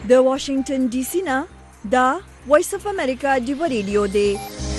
د واشنگټن ډي سي نه دا وایس اف امریکا ډیو ریډیو دی.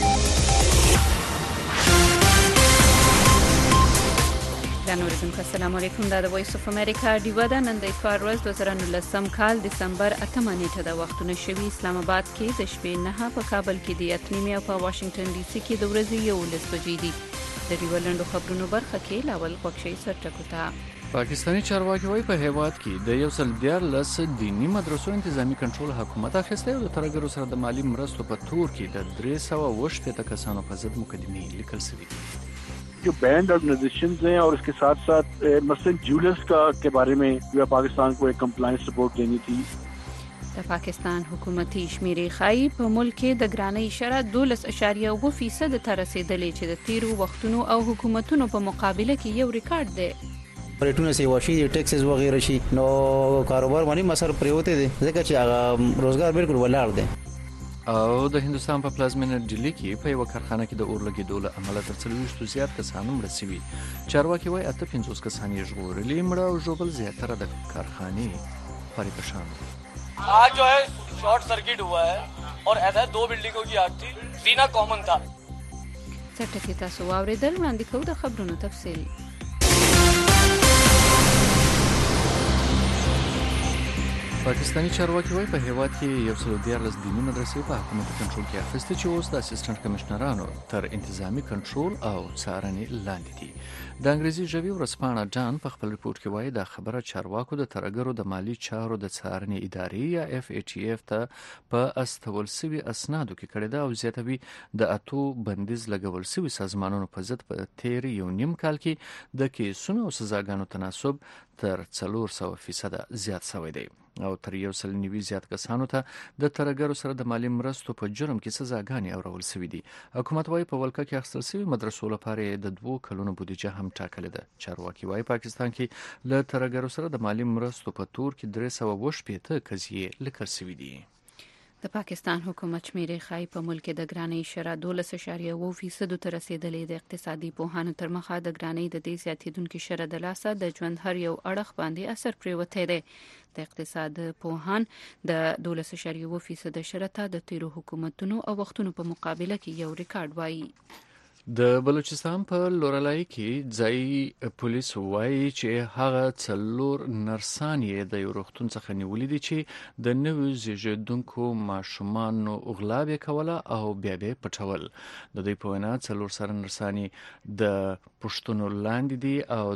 السلام علیکم. دا د وایس اف امریکا ډیو ده. نن د اتوار ورځ 2019 کال دسمبر 8 نیټه د وختونه شوي. اسلام آباد کې د شپې 9 په کابل کې د 8 او په واشنگټن ډي سي کې د ورځې 11 بجې دي. د ډیو لنډو خبرونو برخه کې لاول خوښي سرټکوتا. پاکستانی چارواکي وایي په هیواد کې د 114 دینی مدرسو انتظامی کنټرول حکومت اخیسته او د ترګرو سره د مالی مرستو په تور کې د 380 کسانو په ضد مقدمې لیکل شوې دي. जो band organisations हैं और इसके साथ साथ मसलन ज्वेलर्स के बारे में जो पाकिस्तान को एक कंप्लायंस रिपोर्ट देनी थी. د پاکستان حکومتي شمیرې ښایي په ملک کې د ګرانۍ شرح 12.9% ته رسیدلې چې د تیرو وختونو او حکومتونو په مقابله کې یو ریکارډ دی. ریټونه سی واشي ټیکسز وغیرہ شي نو کاروبار باندې مسر پریوته دي ځکه چې هغه روزګار بالکل ولاړ دی. او د هندستان په پلازمینه ډیلی کې په یو کارخانه کې د اور لګیدو له امله تر 40 زیات کسان مړه شوي. چارواکي وایي 58 کسان یې ژغورلي، مړه او ژوبل زیاتره د کارخانې فریقشان. आज जो है शॉर्ट सर्किट हुआ है और ऐसा 2 बिल्डिंगों की आग थी, सीना कॉमन था. څټکې تاسو واورېدل. وړاندې کوو د خبرونو تفصیل. پاکستانی چارواکي وایي په هیواد کې 114 دینی مدرسې په حکومت کنټرول کې اخیستې چې اوس د اسسټنټ کمشنرانو تر انتظامی کنټرول او څارنې لاندې دي. د انګریزي ژبې ورځپاڼه جان په خپل ریپورت کې وایي دا خبره چارواکو د ترګرو د مالی چارو د څارنې ادارې یا FATF ته په استول سوي اسنادو کې کړې ده او زیاتوي د اتو بندیز لګول سوي سازمانونو په ضد په تیر یو نیم کال کې د کیسونو او سزاګانو تناسب تر 400% زیات شوی دی او تر 190 زیات کسانو ته د ترګرو سره د مالی مرستو په جرم کې سزاګانې اورول شوې دي. حکومت وايي په ولکه کې اخیستل شوي مدرسو لپاره د 2 کلونو بودیجه هم ټاکلې ده. چارواکي وايي پاکستان کې له ترګرو سره د مالی مرستو په تور کې 380 قضیې لیکل شوې دي. د پاکستان حکومت شمیرې ښایي په ملک کې د ګرانۍ شرح 12.9% ته رسیدلې. د اقتصادي پوهانو تر مخه د ګرانۍ د دې زیاتېدونکو شرح د لاسه د ژوند هر یو اړخ باندې اثر پریوتی دی. د اقتصاد پوهان د 12.9% شرح ته د تیرو حکومتونو او وختونو په مقابله کې یو ریکارډ وایي. د بلوچستان په لورلای کې ځای پولیس وایي چې هغه 4 نرسان یې د یو روغتون څخه نیولې دي چې د نوو زیږیدونکو ماشومانو غلا کوله او بیا به پټول. د دوی په وینا 4 سره نرسان د پښتونو لاندې دي او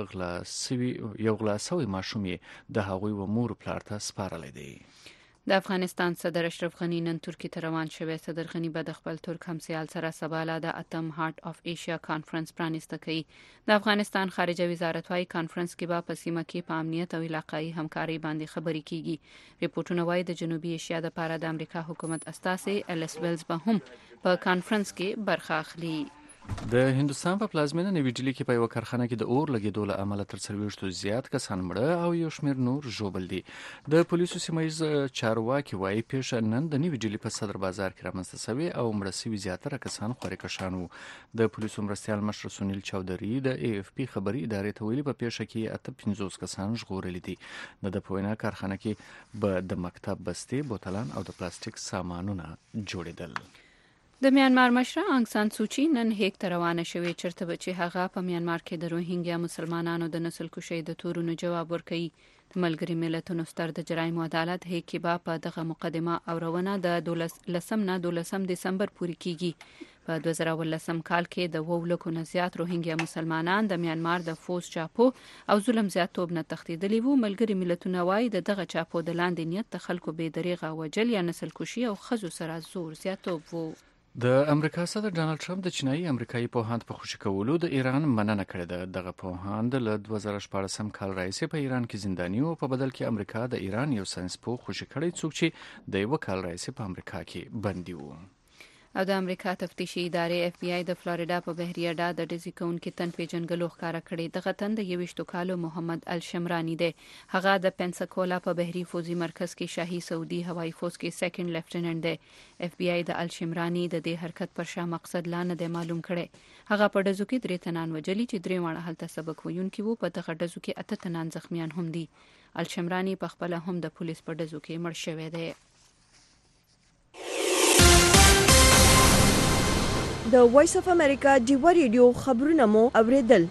د یو غلا سوی ماشوم یې د هغوی و مور پلار ته سپارلی دی. د افغانستان صدر اشرف غنی نن ترکی ته روان شوی. صدر غنی به د خپل ترک همسایل سره سباله د اتم هارت اف ایشیا کانفرنس پرانیسته کوي. د افغانستان خارجه وزارت وايي کانفرنس کې به په سیمه کې په امنیت او علاقايي همکاري باندې خبرې کیږي. ریپورتونه وايي د جنوبي ایشیا د لپاره د امریکا حکومت استازي الیس ویلز به هم په کانفرنس کې برخه اخلي. د هندستان په پلازمینه نوی ډیلی کې په یو کارخانه کې د اور لګیدو له امله تر 40 زیات کسان مړه او یو شمېر نور ژوبل دي. د پولیسو سیمایي چارواکي وايي پیښه نن د نوی ډیلی په صدر بازار کې رامنځته شوې او مړه شوي زیاتره کسان خورکشان وو. د پولیسو مرستیال مشر سونیل چودري د AFP خبري ادارې ته ویلي په پیښه کې 58 کسان ژغورلي دي. د پوینا کارخانه کې به د مکتب بستې، بوتلان او د پلاستیک سامانونه جوړېدل. د میانمار مشره انګ سان سوچي نن هیګ ته روانه شوې چرته به چې هغه په میانمار کې د روهینګیا مسلمانانو د نسل کشۍ د تورونو جواب ورکوي. ملګری ملتونو ستر د جرایمو عدالت هیګ کې به په دغه مقدمه اورونه د 12 دسمبر پورې کیږي. په 2019 کال کې د 2 نه زیات روهینګیا مسلمانان د میانمار د فوز چاپو او ظلم زیاتوب نه تښتیدلي وو. ملګری ملتونه وايي دغه چاپو د لاندې نیت د خلکو بې دریغه وجل یا نسل کشي او ښځو سره زور زیاتوب وو. د امریکا صدر ډانلډ ټرمپ د چینایي امریکایي پوهاند په خوشي کولو د ایران مننه کړې ده. دغه پوهاند له 2014 کال راهیسې په ایران کې زنداني او په بدل کې امریکا د ایران یو ساینسپوه خوشي کړی څوک چې د 1 کال راهیسې په امریکا کې بندي وو. او د امریکا تفتیشي ادارې FBI د فلوریدا په بحریه ډا د ډزې کوونکي تن پیژنګلو ښکاره کړی. دغه تن د 21 کالو محمد الشمرانی دی. هغه د پنساکولا په بحري فوزي مرکز کې شاهي سعودي هوایي فوز کې سیکنډ لیفټیننټ دی. FBI د الشمرانی د دې حرکت پر شا مقصد لا نه دی معلوم کړی. هغه په ډزو کې 3 تنان وجلي چې 3 واړه هلته سبق ویونکي وو. په دغه ډزو کې 8 تنان زخمیان هم دي. الشمرانی په خپل هم د پولیس په ډزو کې مړ شوی دی. د وایس اف امریکا ډیوا ریډیو خبرونه مو اوریدل.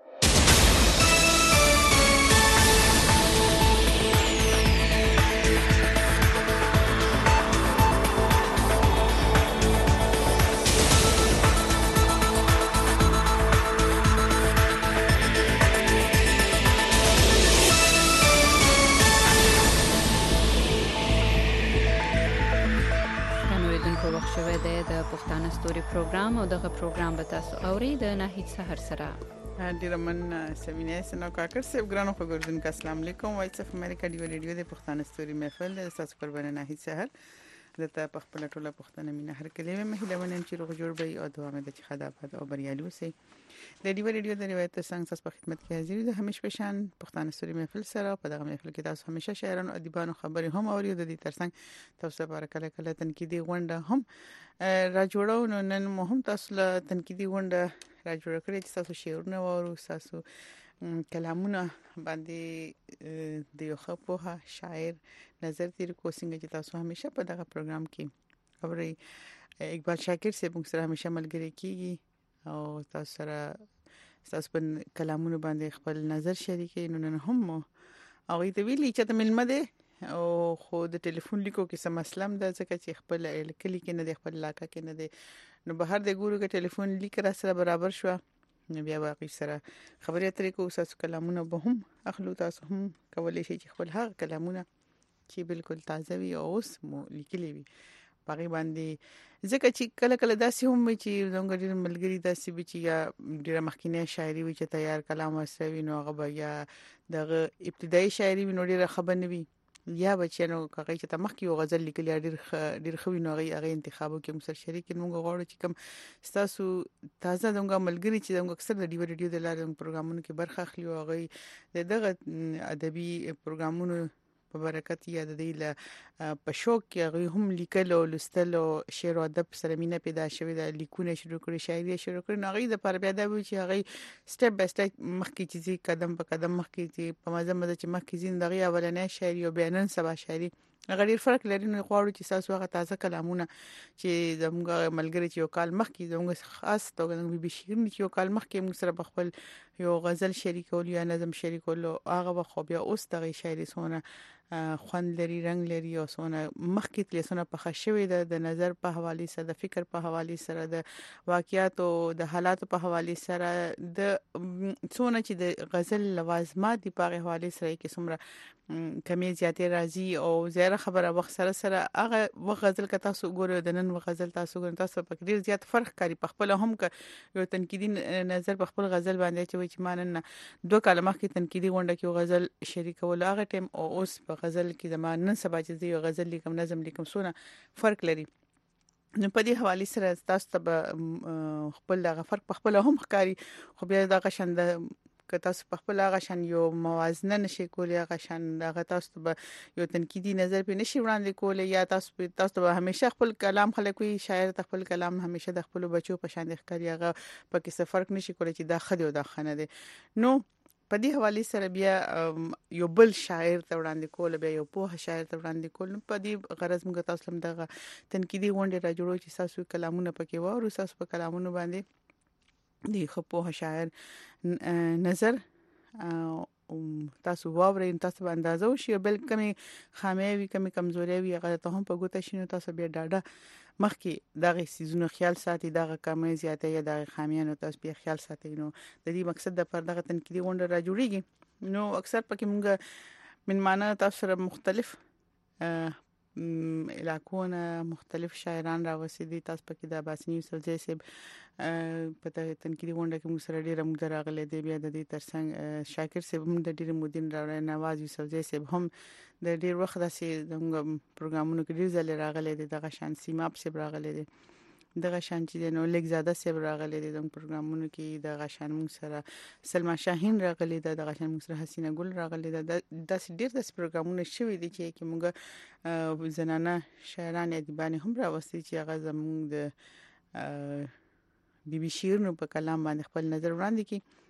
پښتانه ستوري پروګرام او دغه پروګرام به تاسو اورئ د ناهید سحر سره. ډیر من سمینه سنا کاکر سیب ګرانو خبردون کا السلام علیکم. وایس اف امریکا ډیو ریډیو د پښتانه ستوري محفل د تاسو پر باندې ناهید سحر دته په خپل ټوله پښتنه مینه هر کلمه مهله ونن چې روغ جوړ وي او دوام د خدمات او بریالي وسی. د ډیو ریډیو د روایت څنګه تاسو په خدمت کې حاضر دي. همیش پېشان پښتانه ستوري محفل سره په دغه محفل کې تاسو همیشه شاعرانو ادیبانو خبرې هم اوري. د دې ترڅنګ تاسو لپاره کله تنقیدي غونډه هم را جوړو. نن مهم تاسو له تنقیدي غونډه را جوړ کړی چې تاسو شعرونه وورو، تاسو کلامونه باندې د یو خپوه شاعر نظر تیر کو څنګه چې تاسو همیشه په دغه پروګرام کې اوري. اقبال شاکر صاحب موږ سره همیشه ملګری کیږي او تاسو سره تاسو په کلامونو باندې خپل نظر شریکي. نن هم او ته ویلي چې ته ملمه ده او خو د ټلیفون لیکو کې سم مسلم ده ځکه چې خپل کلی کې نه د خپل علاقې کې نه ده نو بهر د ګورو کې ټلیفون لیک را سره برابر شو نو بیا واقعي سره خبرې اترې کو تاسو کلامونه به هم اخلو. تاسو هم کولای شئ چې خپل هغه کلامونه چې بالکل تازه وي او اوس مو لیکلي وي باغی باندې ځکه چې کله داسې هم چې زموږ ډېر ملګری داسې وي چې یا ډېر مخکینه شاعري وي چې تیار کلام وسوي نو هغه یا دغه ابتدایي شاعري وي نو ډېر خبر نه وي یا بچنو کاږي چې تمخ یو غزل لیکلی ډېر خوي نو هغه انتخابو کې موږ سره شریک موږ غواړو چې کوم تاسو تازه دغه ملګری چې موږ اکثر د ډیو ریډیو د لارې پروګرامونو کې برخه اخلي او هغه دغه ادبي پروګرامونو په برکت یا د دې له په شوق کې هغه هم لیکل او لوستل او شعر او ادب سره مینه پیدا شوې د لیکونه شروع کړي شاعري شروع کړي هغه د پر بیا د وی چې هغه سټپ بای سټپ مخکې چې قدم په قدم مخکې چې په مزه چې مخکې زندګي اولنې شاعري او بیان سبا شاعري هغه ډیر فرق لري. نو غواړو چې تاسو هغه تازه کلامونه چې زموږ ملګری چې یو کال مخکې زموږ خاص توګه بي بي شیرین چې یو کال مخکې موږ سره خپل یو غزل شریکول یا نظم شریکول هغه خو بیا اوس دغه شاعري سونه خوند لري رنگ لري او سونه مخکې تلسونه په خښوي د نظر په حواله سره د فکر په حواله سره د واقعیات او د حالات په حواله سره د سونه چې د غزل لوازمات دی په حواله سره کې څومره کمی زیاتې راځي او زیره خبره وخت سره هغه غزل که تاسو ګورئ د نن غزل تاسو ګورئ تاسو په ډیر زیات فرق کوي په خپل هم یو تنقیدي نظر په خپل غزل باندې چې مانن 2 کال مخکې تنقیدي غونډه کې غزل شریکول هغه ټیم او اوس په غزل کې زمان نن سبا چې یو غزل لیکم نظم لیکم سونه فرق لري. نو په دې حواله سره تاسو ته خپل دغه فرق په خپل هم ښکاری خو بیا دغه شند که تاسو په خپل هغه شان یو موازنه نشي کولای هغه شان هغه تاسو به یو تنقیدي نظر په نشي وړاندې کولای یا تاسو به همیشه خپل کلام خلک وي شاعر ته خپل کلام همیشه د خپل بچو په شان ښکاری هغه پکې څه فرق نشي کولای چې دا خدي او دا خنه دي. نو په دې حواله سره بیا یو بل شاعر ته وړاندې کول بیا یو په شاعر ته وړاندې کول په دې غرض موږ تاسو لم دغه تنقیدي غونډه را جوړو چې تاسو کلامونه پکې وورو تاسو په کلامونو باندې دی خپو شاعر نظر تاسو واورئ تاسو به اندازه وشي بل کمی خامیوي کمی کمزوري وي هغه ته هم په ګوته شینو تاسو بیا ډاډه مخکې دغه سيزونو خیال ساتي دغه کمی زیاته یا دغه خامیانو تاسو بیا خیال ساتي. نو د دې مقصد د پر دغه تنقیدي غونډه را جوړیږي نو اکثر پکې موږ من معنا تاسو سره مختلف علاقونه مختلف شاعران راوسی دي تاسو پکې د عباسي یوسفزی صاحب په تنقیدي غونډه کې موږ سره ډیر موږ راغلي دي بیا د دې ترڅنګ شاکر صاحب هم د ډیر مودین راوړی نواز یوسفزی صاحب هم د ډیر وخت داسې د پروګرامونو کې ډیر ځله راغلي دي دغه شان سیماب صاحب راغلي دي دغه شان چې نو لیکزاده صاحب راغلي دي د پروګرامونو کې دغه شان موږ سره سلما شاهین راغلي ده دغه شان موږ سره حسینه ګل راغلي ده داسې ډیر داسې پروګرامونه شوي دي چې موږ زنانه شاعران ادیبان هم راوستي چې هغه زموږ د بي بي شیرینو په کلام باندې خپل نظر وړاندې کړي.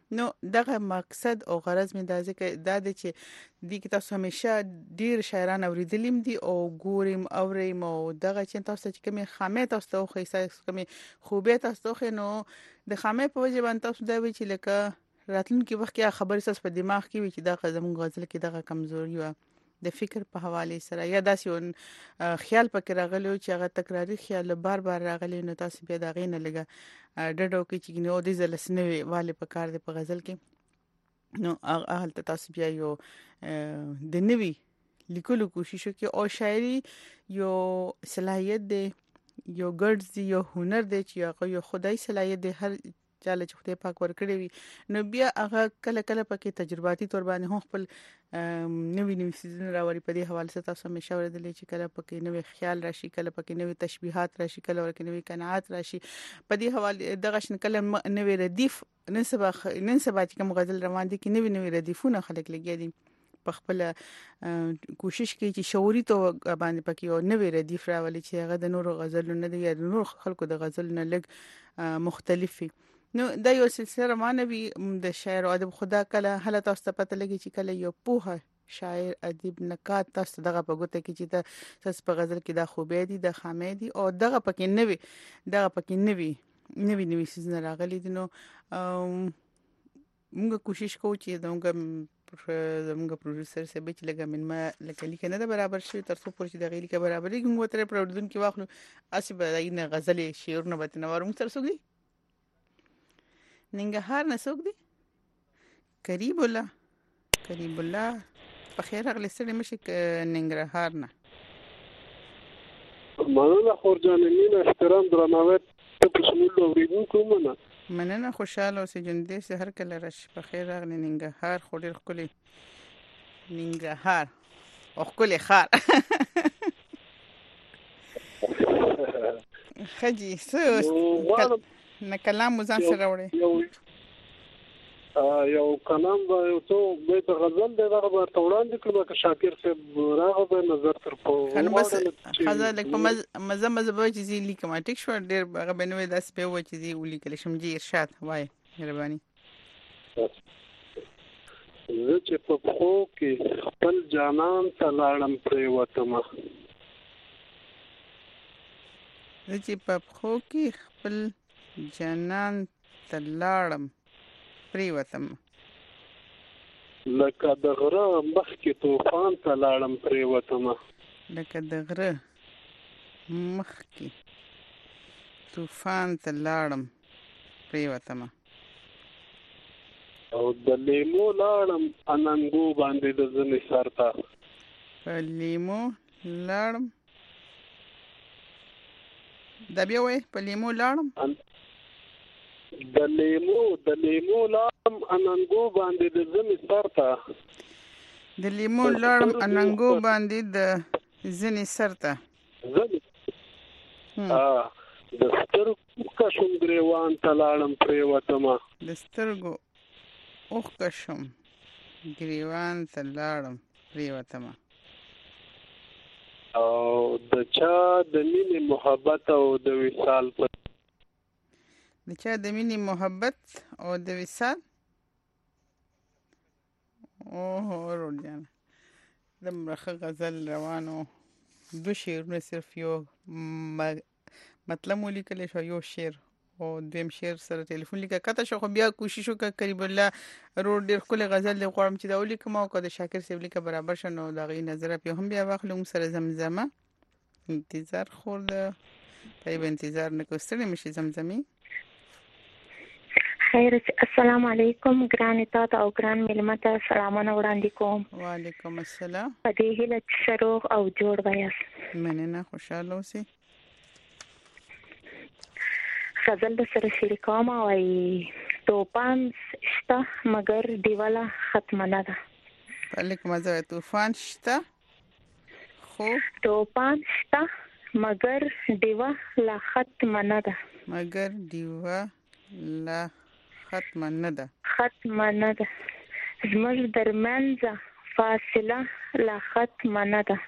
نو دغه مقصد او غرض مې دا ځکه دا د چې د کې تاسو همیشه ډیر شاعران اوریدلیم دي او ګورم اوریم او دغه چې تاسو چې کومه خامه تاسو خو احساس کومه خوبه تاسو خو نو د خامه په وجه باندې تاسو دا وی چې لکه راتلونکي وخت کې خبرې ساس په دماغ کې وي چې دا زموږ غزل کې دغه کمزوري و د فکر په حواله سره یا داسې خیال پکې راغلی چې هغه تکراری خیال بار بار راغلی نو تاسو بیا دا غینه لګه ډډو کې چې نو د زلسنوي والے په کار د په غزل کې نو هغه تاسو بیا یو د نوي لیکلو کوشش وکړي او شاعري یو صلاحیت دی یو ګډ دی یو هنر دی چې هغه یو خدای صلاحیت دی هر چاله چې خدای پاک ورکړي وي نو بیا هغه کله کله پکې تجرباتي تور باندې هم خپل نوې سيزن راوړي په دې حواله سره تاسو همیشه ورېدلې چې کله پکې نوې خیال راشي کله پکې نوې تشبيهات راشي کله ورکې نوې قناعت راشي په دې حواله دغه شن کله نوې ردیف نن سبا چې کوم غزل روان دي کې نوې ردیفونه خلک لګي دي په خپل کوشش کوي چې شعوري تو باندې پکې یو نوې ردیف راولي چې هغه د نورو غزلونو نه دی یا د نورو خلکو د غزلونو لګ مختلف وي نو دا یو سلسله روانه وي د شاعر او ادب خدا کله هله تاسو ته پته لګي چې کله یو پوهه شاعر ادیب نکات تاسو دغه په ګوته کې چې تاسو په غزل کې دا خوبه دي د خامې دي او دغه پکې نوي سيزن راغلي دي نو موږ کوشش کوو چې زموږ پروډوسر سره به چې لګا من ما لکه لیکنه ده برابر شي تر څو پورې د غیلي کې برابر دي موږ تر پروډوسر کې واخلو اسی به دغه غزل شعر نه بتنه ورم تر څو دي ننګرهار نه څوک دی قریب الله په خیر اغلی سره مشي ننګرهار نه مننه خورجان مين احترام درناوی ته په شمول اوریدونکو مننه خوشاله اوسې جندې سه هر کله رش په خیر اغلی ننګرهار خو ډیر خولي ننګرهار او خولي خار خجي سو نه کلام مزان سره وړي یو کلام یو څو به غزل دغه به توړاندې کړم که شاکر صاحب راغه به نظر تر په بس غزل لک په مزه به چې زی لیکم ټیک شو ډیر هغه بنوي داس په و چې زی ولیکل شم جی ارشاد وای مهرباني زه چې په خو کې خپل جانان ته لاړم پرې وتم زه چې په خو کې خپل جانان تلاړم پریوتم لکه د غره مخ کې طوفان تلاړم پریوتم لکه د غره مخ کې طوفان تلاړم پریوتم او د لیمو لاړم اننګو باندې د ځنې سرتا په لیمو لاړم دا بیا وای په لیمو لاړم د لیمو لاړم اننګو باندې د ځنې سرتا د لیمو لاړم اننګو باندې د ځنې سرتا د سترګو کشم ګریوان ته لاړم پریوتم د سترګو اوخ کشم ګریوان ته لاړم پریوتم او د چا د مینې محبت او د وصال په د چا د مینې محبت او د وصال اوه ورجان د مرخه غزل روانو دو شعرونه صرف یو مطلب ولیکل شو یو شعر او دویم شعر سره ټلیفون لیکه کته شو خو بیا کوشش وکړ قریب الله روډ ډیر خپل غزل غواړم چې دا ولیکم او کده شاکر صاحب لیکه برابر شنو دا غي نظر په هم بیا واخلم سره زمزمه انتظار خور ده طيب انتظار نکوستل مشي زمزمي خیر السلام علیکم ګران تاسو او ګران ملمت سلامونه وړاندې کوم وعلیکم السلام په دې هیله شروع او جوړ وایاست مننه خوشاله اوسئ غزل سره شریکوم او توپان شته مگر دیواله ختم نه ده علیکم السلام طوفان شته خو توپان شته مگر دیوا لا ختم نه ده مگر دیوا لا ختم نه ده زموږ درمنځ فاصله لا ختم نه ده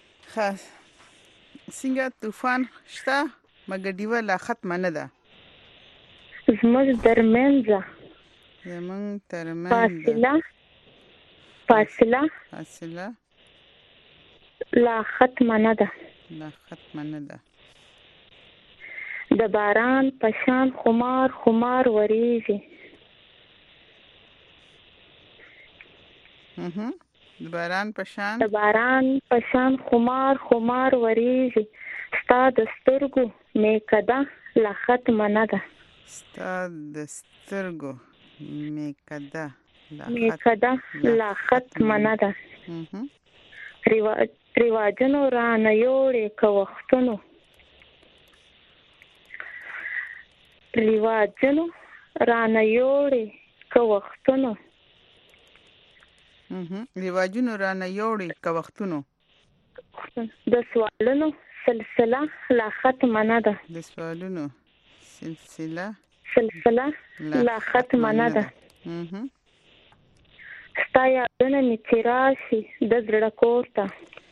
څنګه طوفان شته مګر دیوه لا ختم نه ده زموږ ترمنځ فاصله لا ختمه نه ده د باران پشان خمار وریږي د باران پشان خمار وریږي ستا د سترګو میکده لا ختمه نه ده لا ختمه نه ده رواجونو رانه یوړې که وختونو د سوالونو سلسله لا ختمه نه ده لا ختمه نه ده ستا یادونه مې چې راشي د زړه کور ته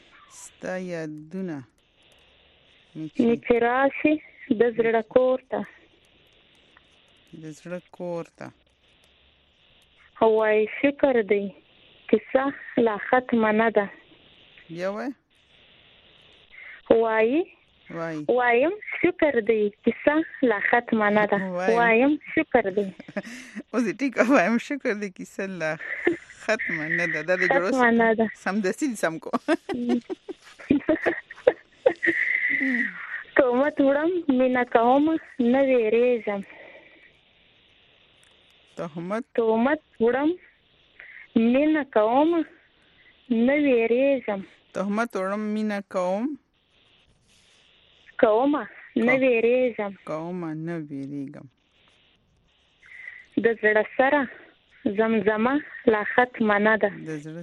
وای فکر دی کیسه لا ختمه نه ده وایم شکر دی کیسه لا ختمه نه ده وایم شکر دی اوس ټیک وایم شکر دی کیسه لا ختمه نه ده دا د جوړوس سم دستی سم کو تهمت وړم مینا کوم نه ویریږم تهمت وړم مینا کوم نه ویریږم نه ویریږم د زړه سره زمزمه لا ختمه نه ده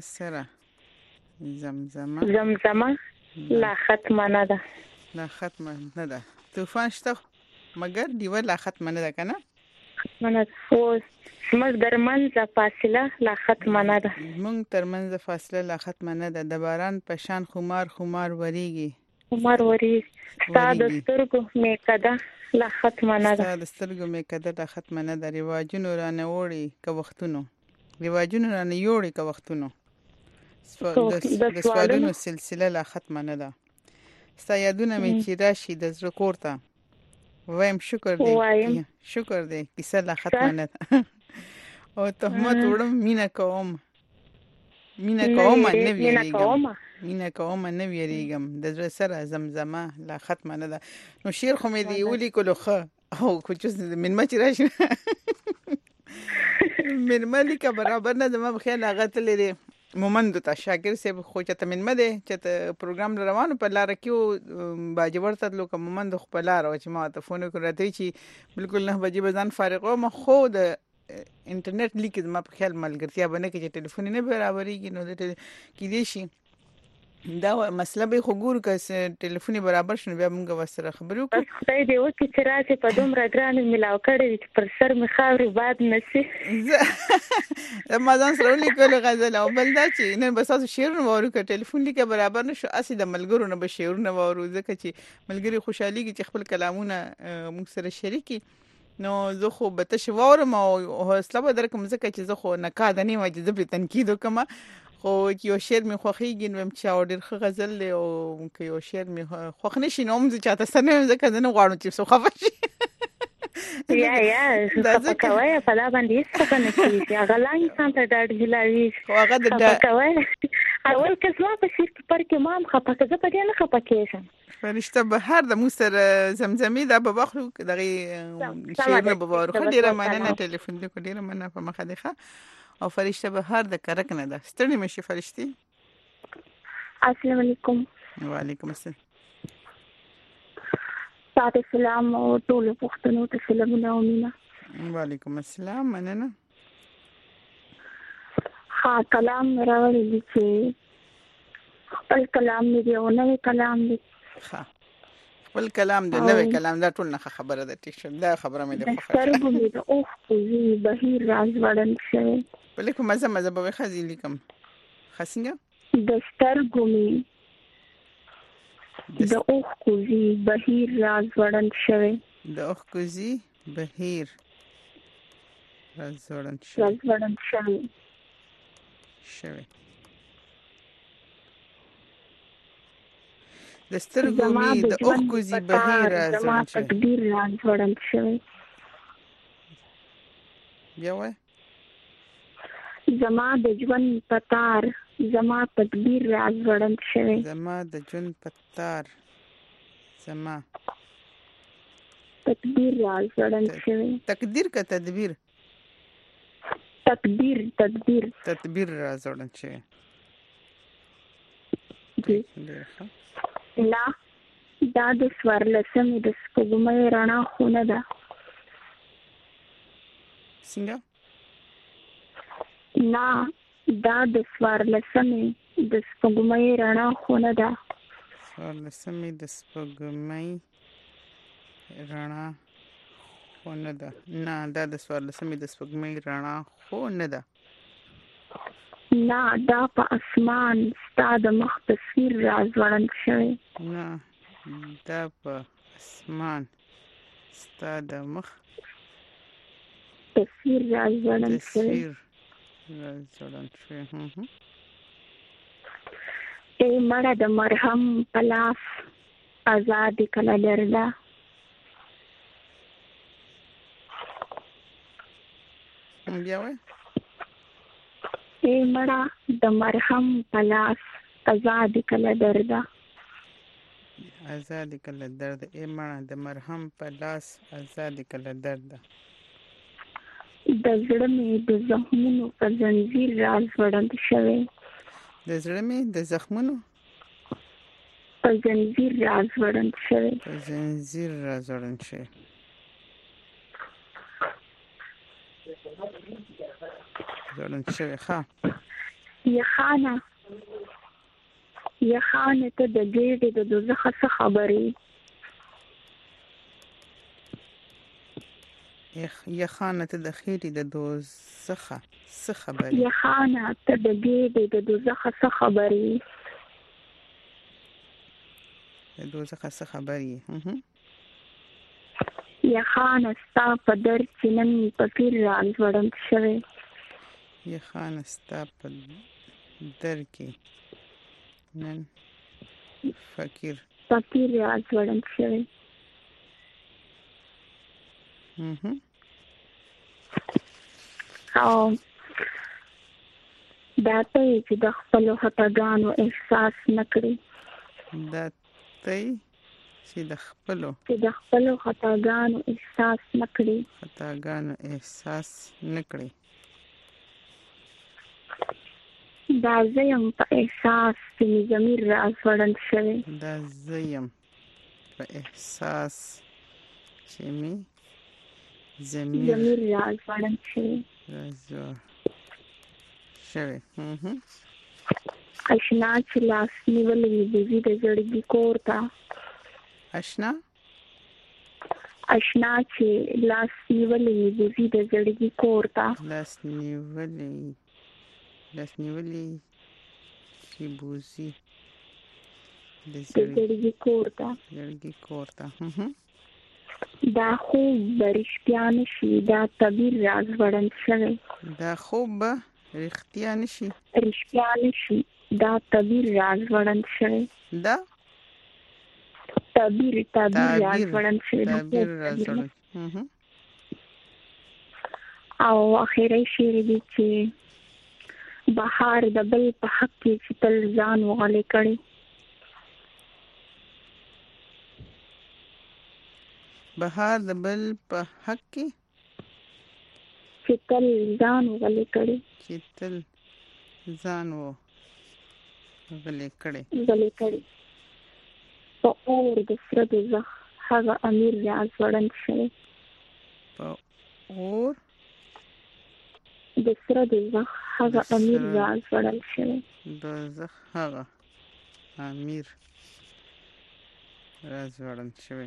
لا ختمه نه ده طوفان شته مگر دیوه لا ختمه نه ده کنه اوس موږ درمنځه فاصله لا ختمه نه ده د باران په شان خمار وریږي ستا د سترګو میکده لا ختمه نه ده رواجونو رانه یوړې که وختونو د سوالونو سلسله لا ختمه نه ده ستا یادونه مې چې راشي د زړه کور ته وایم شکر دی کیسه لا ختمه نه ده او تهمت وړم مینه کوم نه ویریږم د زړه سره زمزمه لا ختمه نه ده نو شعر خو مې دی ولیکلو ښه او کوچ منمه چې راشي منمه لیکه برابر نه زما په خیال هغه تللی دی مومند ته شاکر صاحب خو چې منمه دی چې پروګرام روانو په لار کې باجبر تلو کوم مومند خو په لار او چې ما ته فون وکړ راته چې بالکل 9 بجې به ځان فارغ او ما خو د انټرنیټ لیک ما په خیال ملګرتیا باندې کې چې ټلیفون نه برابرېږي نو د کې دي شي دا مسله به خو ګور کس ټلیفون برابر شنو بیا موږ وسره خبرو کوو خدای دې وکړي چې راځي په دومره ګران ملاو کړی چې پر سر می خاوري باد نشي ما ځان سره لیکل غزل او بل دا چې نن بس تاسو شعر نو ورو ک ټلیفون لیکه برابر نشو اسی د ملګرو نه به شعر نه ورو ځکه چې ملګری خوشحالي کې خپل کلامونه موږ سره شریکي نو زه خو به تاسو وورم او حوصله به درکم ځکه چې زه خو نه کا د نیمه چې زه په تنقید وکم خو یو شعر می خوخیږي نو چې اورډر خو غزل او که یو شعر می خوخ نشي نو موږ چاته سره ځکه نه غواړم چې څه خفه شي یا دا کوي په لا باندې څه نه کیږي هغه لا انسان ته ډاډ هلاوي هغه د کوي اول کله په شیر پر کې مام خپه کزه په دې نه خپه کېږم فرشته بهر د موسر زمزمي د ببخلو دغه شعر نه بوار خو ډیره مننه ټلیفون دې کو ډیره مننه په مخه ده او فرشته بهر د کرک نه ده ستړي مشي فرشتي السلام علیکم وعلیکم السلام تاسو سلام او ټول پښتنو ته سلامونه او مینا وعلیکم السلام مننه ها کلام راوړی دی چې خپل کلام دی او نوې کلام دی ها خپل کلام دی نوې کلام دا ټول نه خبره ده ټیک شم دا خبره مې ده خو سترګو مې د اوخ کوزي بهیر راز وړل شوی ولیکم مزه به خزي لیکم خسنګ د سترګو مې د اوخ کوزي بهیر راز وړل شوی د اوخ کوزي بهیر راځوړند شوی د سترګو می د اوښکو زی بهیر راځوړند شوی تقدیر راځوړند شوی بیا وای زما د ژوند پتار زما تقدیر راځوړند شوی زما د ژوند پتار زما تقدیر راځوړند شوی تقدیر کا تدبیر تدبیر راځوړند شوی لا دا د سوارلسمې د سپوږمۍ رڼا خونه ده څنګه لا دا د سوارلسمې د سپوږمۍ رڼا خونه ده سوارلسمې د سپوږمۍ رڼا خونه ده نه دا د سوارلسمې د سپوږمۍ رڼا خونه ده نه دا په اسمان ستا د مخ تصویر راځوړند شوی نه دا په اسمان ستا د مخ تصویر راځوړند شوی ای مړه د مرهم پلاس آزاد کله دردا بیا وای ای مړه د مرهم پلاس آزاد کله دردا آزاد کله درد ای مړه د مرهم پلاس آزاد کله درد د زړه مې د زخمونو په زنجیر راځوړند شوی د زړه مې د زخمونو په زنجیر راځوړند شوی زړند شوی ښه یخانه ته د ګېډې د دوزخ څه خبرې یخانه ته د خېټې د دوزخ څه خبرې یخانه ته د ګېډې د دوزخ څه خبرې د دوزخ څه خبرې یخانه ستا په در چې نن فقیر راځوړند شوی یخانه ستا په در کې نن فقیر راځوړند شوی او دا ته چې د خپلو خطاګانو احساس نکړي دا ته چې د خپلو خطاګانو احساس نکړي دا زیم په احساس چې زمیر راځوړند شوی زمیر راځوړند شوی اشنا چې لاس نیولې بوزي د زړګي کور ته اشنا چې لاس نیولې بوزي د زړګي کور ته لاس نیولې چې بوزي د زړګي کور ته دا خوب برښتیا نشي دا تعبیر راځوړند شوی دا خوب رښتیا نشي دا تعبیر راځوړند شوی دا تعبیر راځوړند شوی او اخیری شعر دی چې بهار د بل په حق کې چې تل ځان وغلې کړي بهار د بل په حق کې چې تل ځان وغلې کړي په اور د سره د زخ هغه امیر راځوړند شوی په اور د سره د زخ هغه امیر راځوړند شوی د زخ هغه امیر راځوړند شوی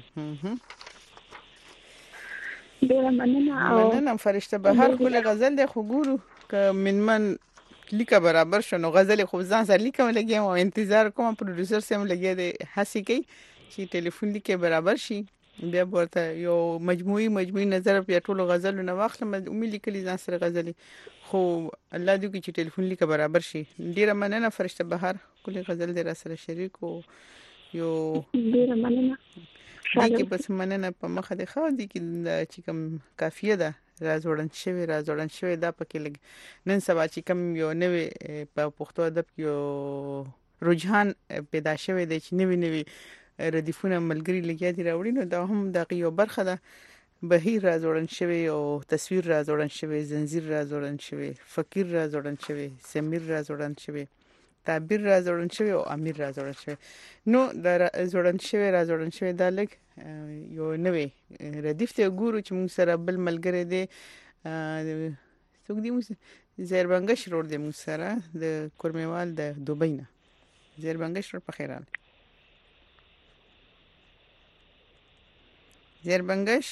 ډیره مننه فرشته بهر خپل غزل د خګورو ک منمن لیکه برابر شنو غزل خو ځان سره لیکم لګیم او انتظار کوم پروډوسر سم لګی دی هڅه کوي چې ټلیفون لیکه برابر شي بیا ورته یو مجموعي نظر په ټولو غزلو نه واخلم امید لیکلي ځان سره غزلي خو الله دې کې چې ټلیفون لیکه برابر شي. ډیره مننه فرشته بهار کلی غزل دې را سره شریک او یو ډیره مننه دې کې بس مننه په مخه ده خو دې کې چې کوم کافیه ده راځوړن شوی دا پکې لګ نن سبا چې کوم یو نوې په پښتو ادب کې یو رجحان پیدا شوی دی چې نوې ردیفونه ملګری لګیا دي راوړي نو دا هم د یو برخه ده. بهیر راځوړن شوی او تصویر راځوړن شوی زنجیر راځوړن شوی فقیر راځوړن شوی سمیر راځوړن شوی تعبیر راځوړن شوی او امیر راځوړن شوی. نو دا راځوړن شوی دا لګ یو نوې ردیف ته ګورو چې موږ سره بل ملګری دی څوک دی موږ زیربنګش روډ دی موږ سره د کورمیوال د دوبۍ نه. زیربنګش روډ په خیرال زیربنګش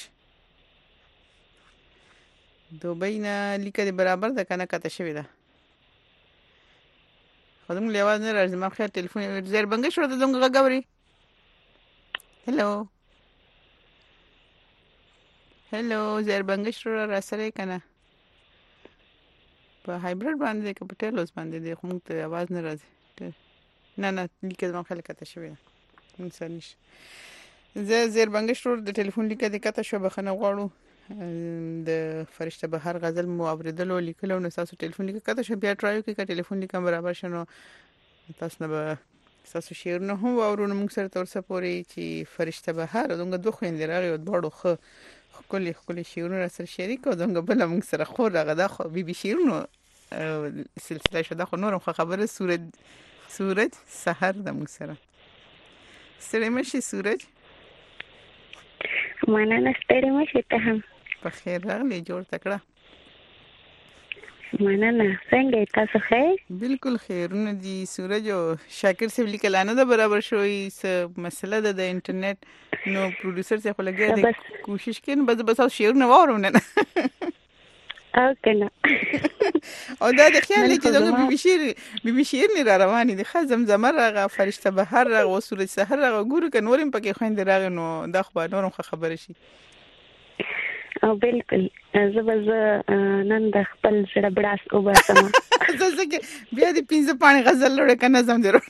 دوبۍ نه لیکه دی برابر ده کنه کته شوی ده خودم له आवाज نه راځي ما خیر ټلیفون زیربنګش روډ ته دغه غوري هلو زیربنګش روډ را سره کنه په هایبرید باندې کې په ټیلوس باندې دی خو موږ ته आवाज نه راځي نه لیکه ما خلک کته شوی ده انسان نش زیربنګش روډ د ټلیفون لیکه د کته شو بخنه غواړو د فرشته بهار غزل مو اوریدلو لیکلو نو تاسو ټلیفون لیکه کته شو بیا ټرایو کې ټلیفون لیکه برابر شنو تاسو نه تاسو شعر نه هم اورونه موږ سره تر څه پوري چې فرشته بهار دغه دوه خويندې راغی او دواړو خو کلی شعرونه سره شریک او دغه بل موږ سره خو راغدا خو بي شعرونه سلسله شو دا خو نورم خبره سورج سحر د موږ سره ستړي مشي سورج مننه ستړي مشي ته هم په خیر راغلی جوړ تکړه مننه څنګه تاسو خیر بالکل خیرونه دي سورج او شاکر سیب لیکلانه ده برابر شوی س مسله ده د انټرنیټ نو پروډوسر څخه لګیا دی کوشش کین بس شعر نه وورم نه او کنه او دا د خیال چې دغه بي بي شعر نه رواني دي خزم زمر راغه فرشته بهر راغه او سورج سحر راغه ګورو ک نورم پکې خويند راغه نو دا خو نورم خبره شي او بالکل زبز نن د خپل سره بڑاس او باسم زه چې بیا د 15 پانی غزل لړ کنه زم درو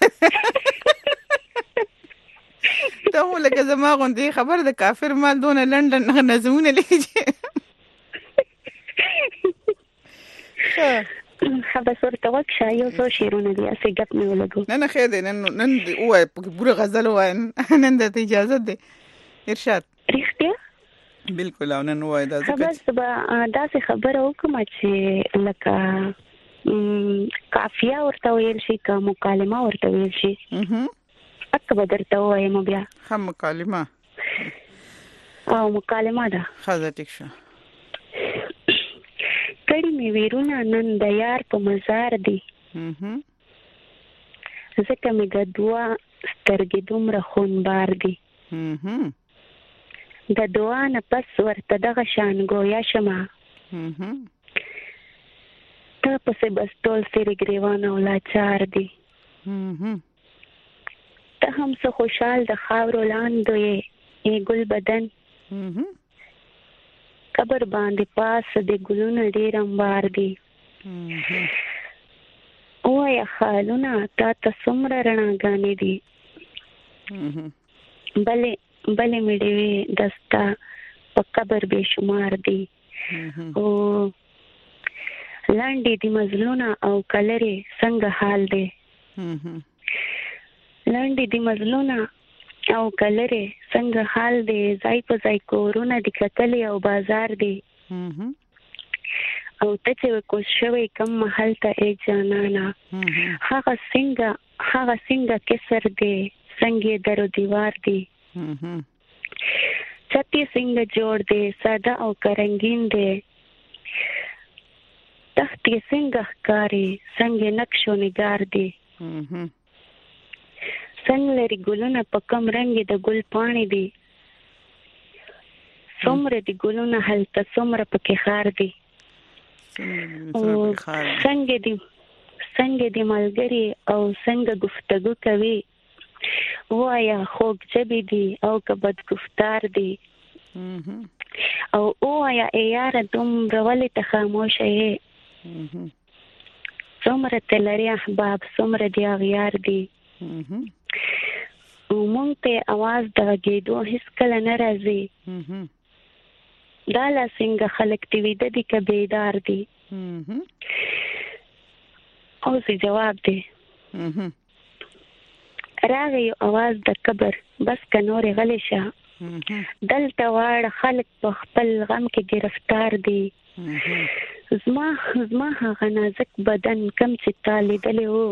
ته ولکه زما غوندي خبر د کافر مال دون لندن نظمونه لیکي خبر ورته وکړه یو څو شعرونه دي اسې ګپ نه ولګو نه خیر دی نن وای پوره غزل وای نن د اجازه دی ارشاد رښتیا بالکل او نن وای دا خبر سبا داسې خبره وکم چې لکه کافیه ورته ویل شي که مکالمه ورته ویل شي اکه بدرته وایم بیا هم مکالمه او مکالمه ده خزه ټیک شو کړي می ویرونه نن د یار په مزار دی زکه می د دعا سترګې دومره خون بار دی د دعا نه پس ورته دغه شان گویا شمه ته پسې بس ټول سری ګریوان او لاچار دی ته هم څه خوشحال د خاورو لاندې یې ګل بدن قبر باندې پاس د ګلونو ډېر انبار دی وایا خالونه تا ته څومره رڼاګانې دي بلې مې ډېوې دستا په قبر بې شمار دي او لاندې دي مزلونه او کلرې څنګه حال دی لاندې دي مزلونه او کلره څنګه حال دی ځای په ځای کورونه د کتلې او بازار دی او ته چې کوم شوی کم محل ته ای جانانا هغه څنګه کسر دی څنګه درو دیوار دی چتی څنګه جوړ دی ساده او کرنګین دی تختی څنګه ښکاري څنګه نقشو نگار دی څنګه لري ګلونه په کم رنګ د ګل پاڼې دي څومره د ګلونه هلته څومره پکې خار دي څنګه دي ملګري او څنګه گفتگو کوي وایا خوږ ژبې دي او که بد گفتار دي او وایا ای یار دومره ولې ته خاموشه یې څومره ته لري احباب څومره دي اغیار دي مونږ ته اواز د غږېدو هیڅکله نه راځي دا لا څنګه خلک ټي وي د دې که بیدار دي اوس جواب دی راغی اواز د قبر بس که نورې غلی شه دلته واړه خلک په خپل غم کې گرفتار دي زما هغه نازک بدن کم چې تا لیدلی و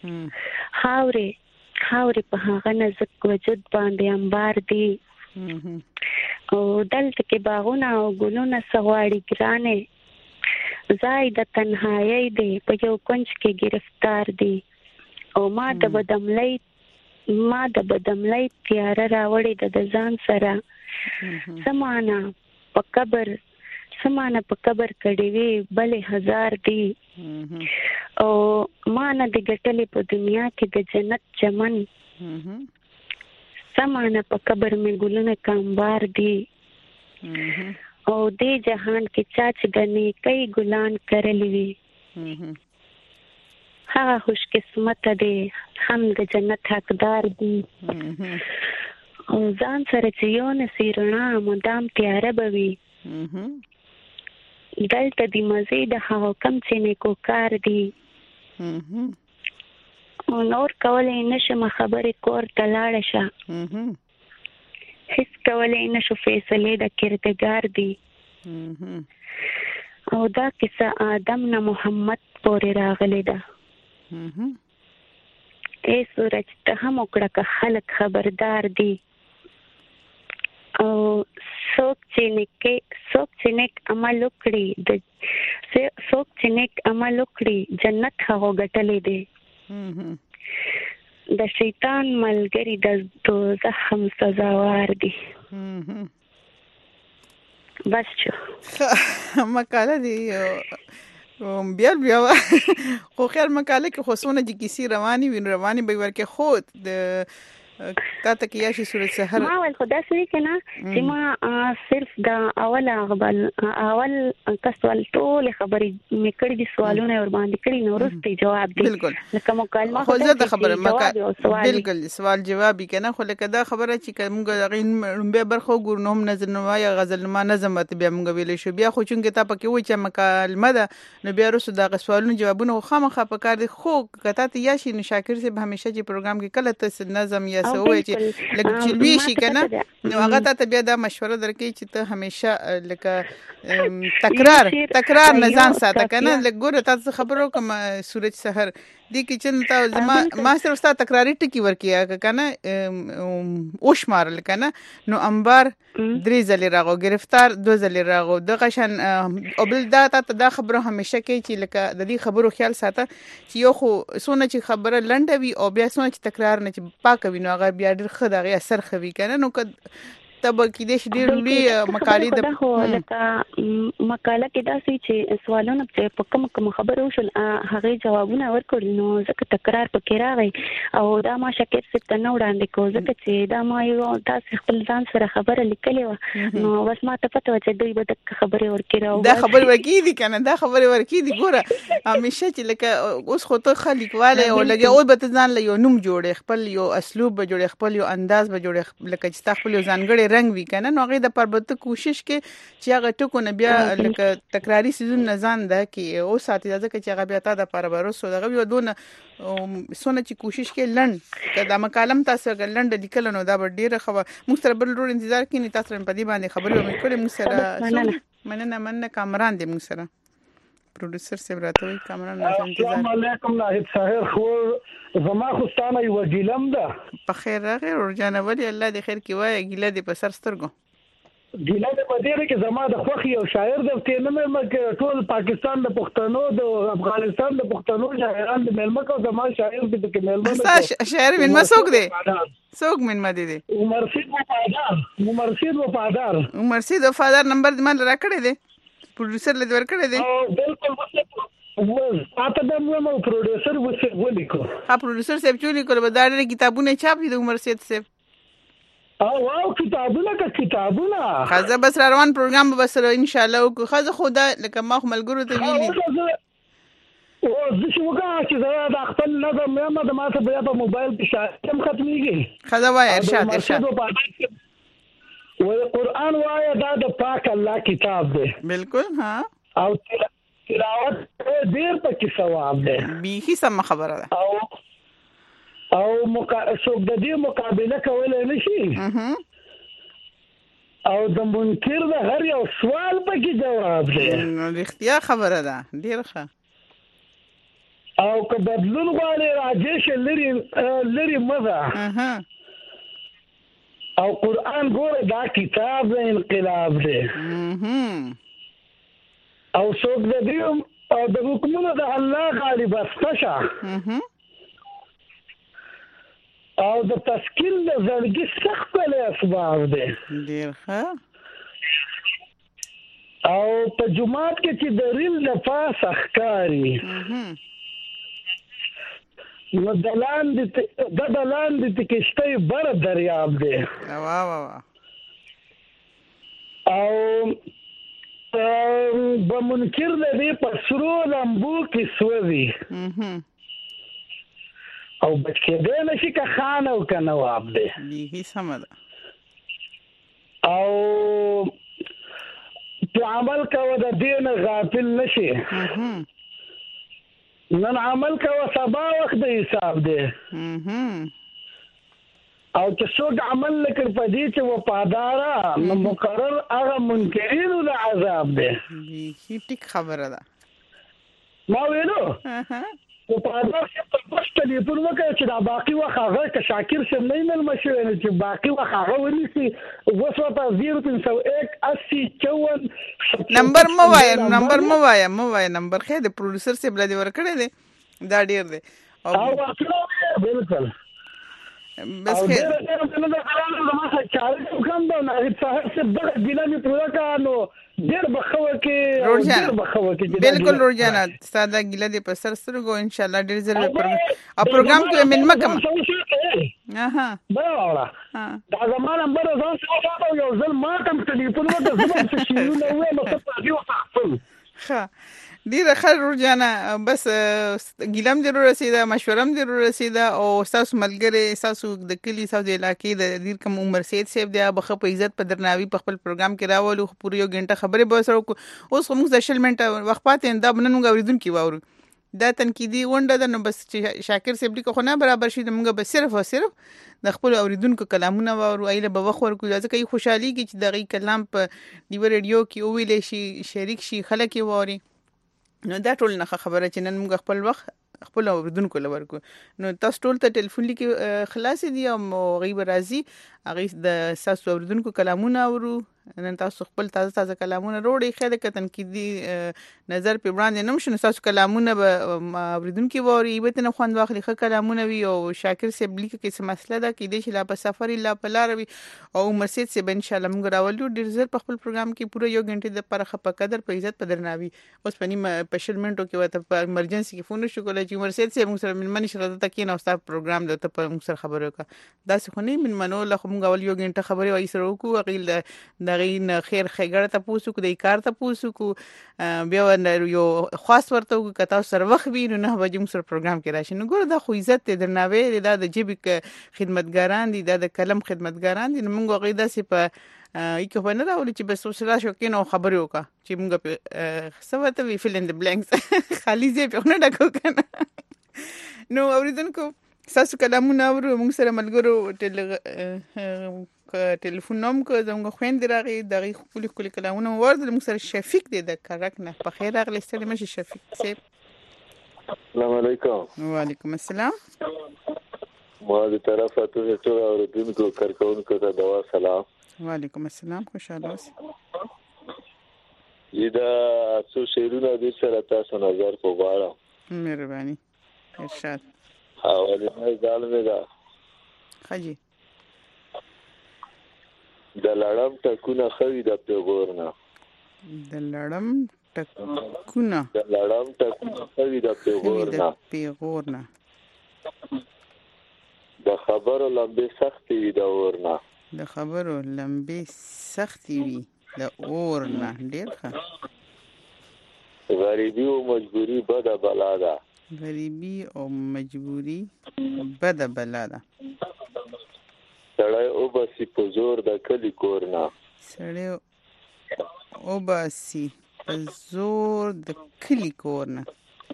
خاورې په هغه نازک وجود باندې انبار دي او دلته کې باغونه او ګلونه څه غواړي ګرانې ځای د تنهایۍ دی په یو کونج کې گرفتار دي او ما د بدملۍ تیاره راوړې ده د ځان سره سمانه په قبر کړې وې بلې هزار دي او ما نه د ګټلې په دنیا کې د جنت چمن سمانه په قبر مې ګلونه کامبار دي او دې جهان کې چا چې د نیکۍ ګلان کرلې وي هغه خوش قسمت دی هم د جنت حقدار دي او ځان سره چې یو نسی رڼا مدام تیاره به وي دلته د مزې د هغو کم چې نیکوکار دي او نور کولی نشم خبرې کور ته لاړه شه هیڅ کولی نشو فیصلې د کردګار دي او دا کیسه آدم نه محمد پورې راغلی ده ای سورج ته هم وکړه که خلک خبردار دي او څوک چې نیک عمل وکړي جنت هغو ګټلی دی د شیطان ملګری د دوزخ هم سزاوار دي بس شو مقاله دی بیا خو خیر مقاله کې خصونه د کیسې رواني به ورکه خود د تا ته کې یاشي صورت سحر ما ول خدا سړي کنه چې ما صرف دا اول کسوال ټول خبرې مې کړې دي سوالونه ور باندې کړې نو ورسته جواب دی بالکل لکه مکالمه خو زه د خبره بالکل سوال جواب کنه خو لکه دا خبره چې موږ دغه به برخه ګورنو هم نظر نوای غزل ما نظم بیا موږ ویلې شو بیا خو چونګه تا پکې و چې مکالمه ده نو بیا رسو د سوالونو جوابونه خامخا په کار دي خو کته ته یاشي نو شاکر صاحب همیشه چې پروګرام کې کله ته نظم یا سوې چې لکه چې لوي شي کنه نو هغه ته بیا دا مشوره درکې چې ته همیشه لکه تکرار نظام ساته کنه لکه ګوره تاسو خبرو کوم سورج سحر دي کې چې تا ما سره ستا تکراری ټکی ورکیا کنه او شمار کنه نو انبار 3 ځلې راغو گرفتار 2 ځلې راغو د قشن او بل دا خبرو همیشه کې چې لکه د دې خبرو خیال ساته چې یو خو سونه چې خبره لنډوي او بیا سونه چې تکرار نه چې پاکوي نو هغه بیا ډېر ښه دغه اثر خوي کنه نو تب کې دې ډېر لوی مقالې د مقاله کې دا چې سوالونه په کوم خبرو شول هغه جوابونه ورکړل نو ځکه تکرار پکې راغی او دا ما شکر څه ته نه وړاندې کو ځکه چې دا ما یو تاسو خپل ځان سره خبره لیکلې و نو بس ما ته پته و چې دوی به د خبرې ورکړو دا خبر ورکی دي کنه دا خبرې ورکی دي ګوره همیشه چې لکه اوس خو ته خلیکواله او لګي او به ځان له یو نوم جوړې خپل یو اسلوب به جوړې خپل یو انداز به جوړې لکه چې خپل یو ځانګړي رنگ وی کنه نو هغه د پربته کوشش کې چې هغه ټکو نه بیا لکه تکراری سيزون نه ځان ده کې او ساتي ځکه چې هغه بیا تا د پربرسو دغه یو دونه سونه چې کوشش کې لند دا مکالم تاسو لند لیکل نو دا ډیره خبر موږ سره بل ډور انتظار کینی تاسو په دې باندې خبرې ومې کړې موږ سره مننه کامران دې موږ سره پروډوسر سیب راتوي کامران نه انتظار السلام علیکم ناهید سحر خو زما خو ستانه یو ګیلم ده په خیر راغی ورجانه ولی الله دې خیر کې وای ګیله دې په سر سترګو ګیله دې په دې کې زما د خوخي او شاعر د تینه مې ټول پاکستان د پښتنو د افغانستان د پښتنو شاعران د ملمه کو زما شاعر دې کې ملمه شاعر من مسوک دې څوک من مدي دې عمر سید وفادار نمبر دې مال راکړې دې پروډوسر له ور کړې دي بالکل پاته د مو پروډوسر ولیکو پروډوسر صاحب چولي کول به دا ډېر کتابونه چاپ دي د عمر سید صاحب واو کتابونه خزه بس روان پروګرام به بس ان شاء الله او خزه خدا لکه ما ملګرو ته ویلي او زه چې وګورم چې دا د خپل نظم مې د ماته بیا په موبایل کې شایم ختميږي خزه وای ارشاد وای قرآن وای دا د پاک الله کتاب دی بالکل ها او تلاوت ډیر پکې ثواب دی بیخي سم خبره ده او څوک د دې مقابله کولای نشي او د منکر د هر یو سوال پکې جواب دی رښتیا خبره ده ډیر ښه او که بدلون غواړي راجش لري مزه او قرآن ګوره دا کتاب د انقلاب دی او څوک د دې او د حکمونو د الله غالب استشه او د تسکین د زړګي سخت له اسباب دی ډیر ښه او په جمعات کې چې د ریل د پاس اخکاری نو دلان د کشته بر دریاب دی واه او بمنکر د دې پسرو لمبو کې سوځي او بچکه دې نشي که خان او که نواب دی هی سم ده او په عمل کوه د دین غافل نشي نن عمل کوه سبا وخت د حساب دی او چې څوک عمل نکړ په دې چې وفادار نو مقرر هغه منکرین له عذاب دی هی ټیک خبره ده ما ویلو وفادار چې په پښتو ټلیفون وکړي چې دا باقي وخت هغه که شاکر سم نه مل مشه چې باقي وخت هغه ونیسي وسوته 0301 نمبر مو وای نمبر خې د پروډوسر سره بل دی ورکړی دی دا ډیر دی او بالکل بس خیر نو دا حواله ما څه چارج کوم دا نه صاحب څه بل ګلاني پورا کانو ډیر بخوه کې بالکل روزانه ساده ګله دی په سر سترګو ان شاء الله ډیر زر په پروګرام کې من مکم دا زمانه نمبر ځان څه یو ځل ما کوم ټلیفون وته زما څه شي نو وې مته پاتې وخت ښه ډیره ښه روزانه بس ګیلم ضرور رسیدا مشورم ضرور رسیدا او تاسو ملګری تاسو د کلی تاسو د علاقې د دیر کوم عمر سید صاحب دی بخ په عزت په درناوي په خپل پروګرام کې راولو پوره یو غنټه خبرې به سره اوس موږ د شل منټه وخت پاتې دا بننګ اوریدونکو وورو دا تنقیدی ونده د نو بس شاکر صاحب کو خو نه برابر شي موږ به صرف او صرف د خپل اوریدونکو کلامونه وورو ایله به وخت ورکو ځکه یو خوشحالي کې چې دغه کلام په دی ریډیو کې او ویل شي شریک شي خلک ووري نو دا ټول نه خبره چې نن موږ خپل وخت خپل اوریدونکو لورکو نو تاسو ټول ته ټلیفون لیکي خلاص دي او غیب راځي هغه د تاسو اوریدونکو کلامونه اورو نن تاسو خپل تازه کلامونه وروړي خیر کتن کې دي نظر په وړاندې نوم شنو تاسو کلامونه به اوریدونکو ووري به نه خوند واخلي خ کلامونه وي او شاکر صاحب لیکي کې څه مسله ده کې دې چې لا په سفر لا په لار وي او مسجد سے ان شاء الله موږ راولو ډیر زر په خپل پروګرام کې پوره یو غنټه د پر خپل قدر په عزت په درناوي اوس پني په شل منټو کې وته په ایمرجنسي کې فون شو کولای چې مسجد سے موږ سره من شره ته کې نو تاسو پروګرام د ته په موږ سره خبرو کا دا څه خو نه من منو له موږ اول یو غنټه خبري وای سره وکړو غیل دغه خیر خیګړه ته پوسو کو د کار ته پوسو کو بیا یو خاص ورته کته سره وخت وینو نه بجې موږ سره پروګرام کې راشي نو ګور دا خو عزت ته درناوي دا د جيبي خدمتګاران دي دا د کلم خدمتګاران دي موږ غیدا سي په یو په نه راولي چې بس وسره شو کې نو خبرې وکړه چې موږ په سوته وی فل ان د بلانکس خالي زی په نه ډکو کنه نو اوریدونکو تاسو کلامونه اورو موږ سره ملګرو ټلیفون نوم کو زموږ خويند راغی دغه خپل کلامونه ورته موږ سره شفیق دی د کرک نه په خیر راغلی ستړي مشه شفیق صاحب السلام علیکم وعلیکم السلام ما د طرفه ته ټول اوریدونکو کارکونکو ته دوا سلام وعلیکم السلام خوشاله اوسئ دا څو شیرونه د سره تاسو نظر په غواړم مهرباني ارشاد حواله نه ځالمه دا خجی د لړم ټکونه خوي د پیغور نه د لړم ټکونه د لړم ټکونه کوي د پیغور نه پیغور نه د خبرو لمبې سختې وي د اور نه د خبرو لمبې سختې وي د اور نه ډېر ښه غریبي او مجبوري بده بلا ده غریبي او مجبوري بده بلا ده سړی وباسي په زور د کلي کور نه سړی وباسي په زور د کلي کور نه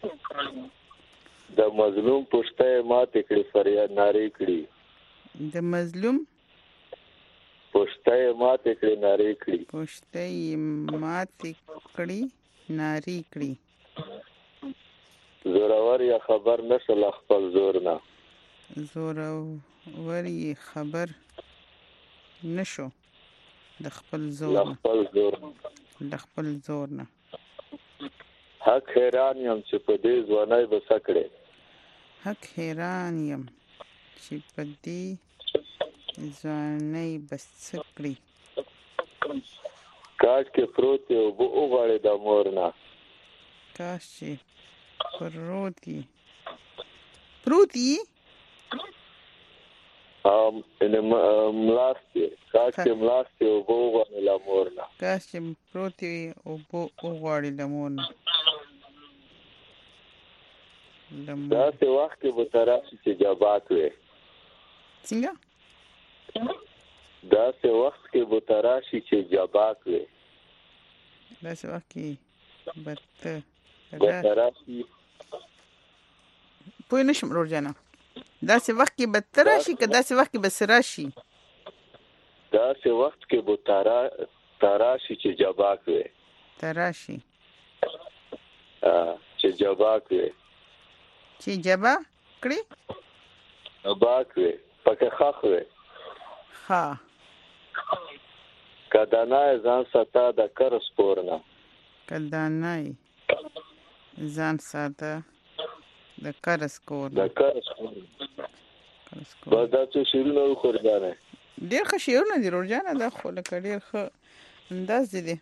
د مظلوم پښته یې ماتې کړې فریاد نارې کړي د مظلوم پښته یې ماتې کړې نارې کړي پښته یې ماتې کړي نارې کړي زورور یا خبر نشو له خپل زور نه زورور یې خبر نشو د خپل زور له خپل زور له خپل زور نه حق حیران یم چې په دې ځوانۍ به څه کړې حق حیران یم چې په دې ځوانۍ به څه کړې کاش کې پروت یې اوبه وغواړې د مور نه کاش چې پروت یې ملاست یې کاش چې ملاست یې اوبه وغواړې له مور نه کاش چې پروت یې اوبه وغواړې له مور نه داسې وخت کې به ته راشي چې جبات وې څنګه داسې وخت کې به ته راشي چې جبات وې داسې وخت کې به ته راشي پوه نه شم ورور داسې وخت کې به ته راشي که داسې وخت کې به څه راشي داسې وخت کې به ته راشي چې جبات وې ته راشي چې جبات وې چې جبا کړي جبات وې پکې خخ وې ها کدانای ځان ساته د کر سپور نه کدانای ځان ساته د کر سپور بس دا څه شیرونه وخورځانه ډېر ښه شیرونه دي ورجانه دا خو لکه ډېر ښه انداز دي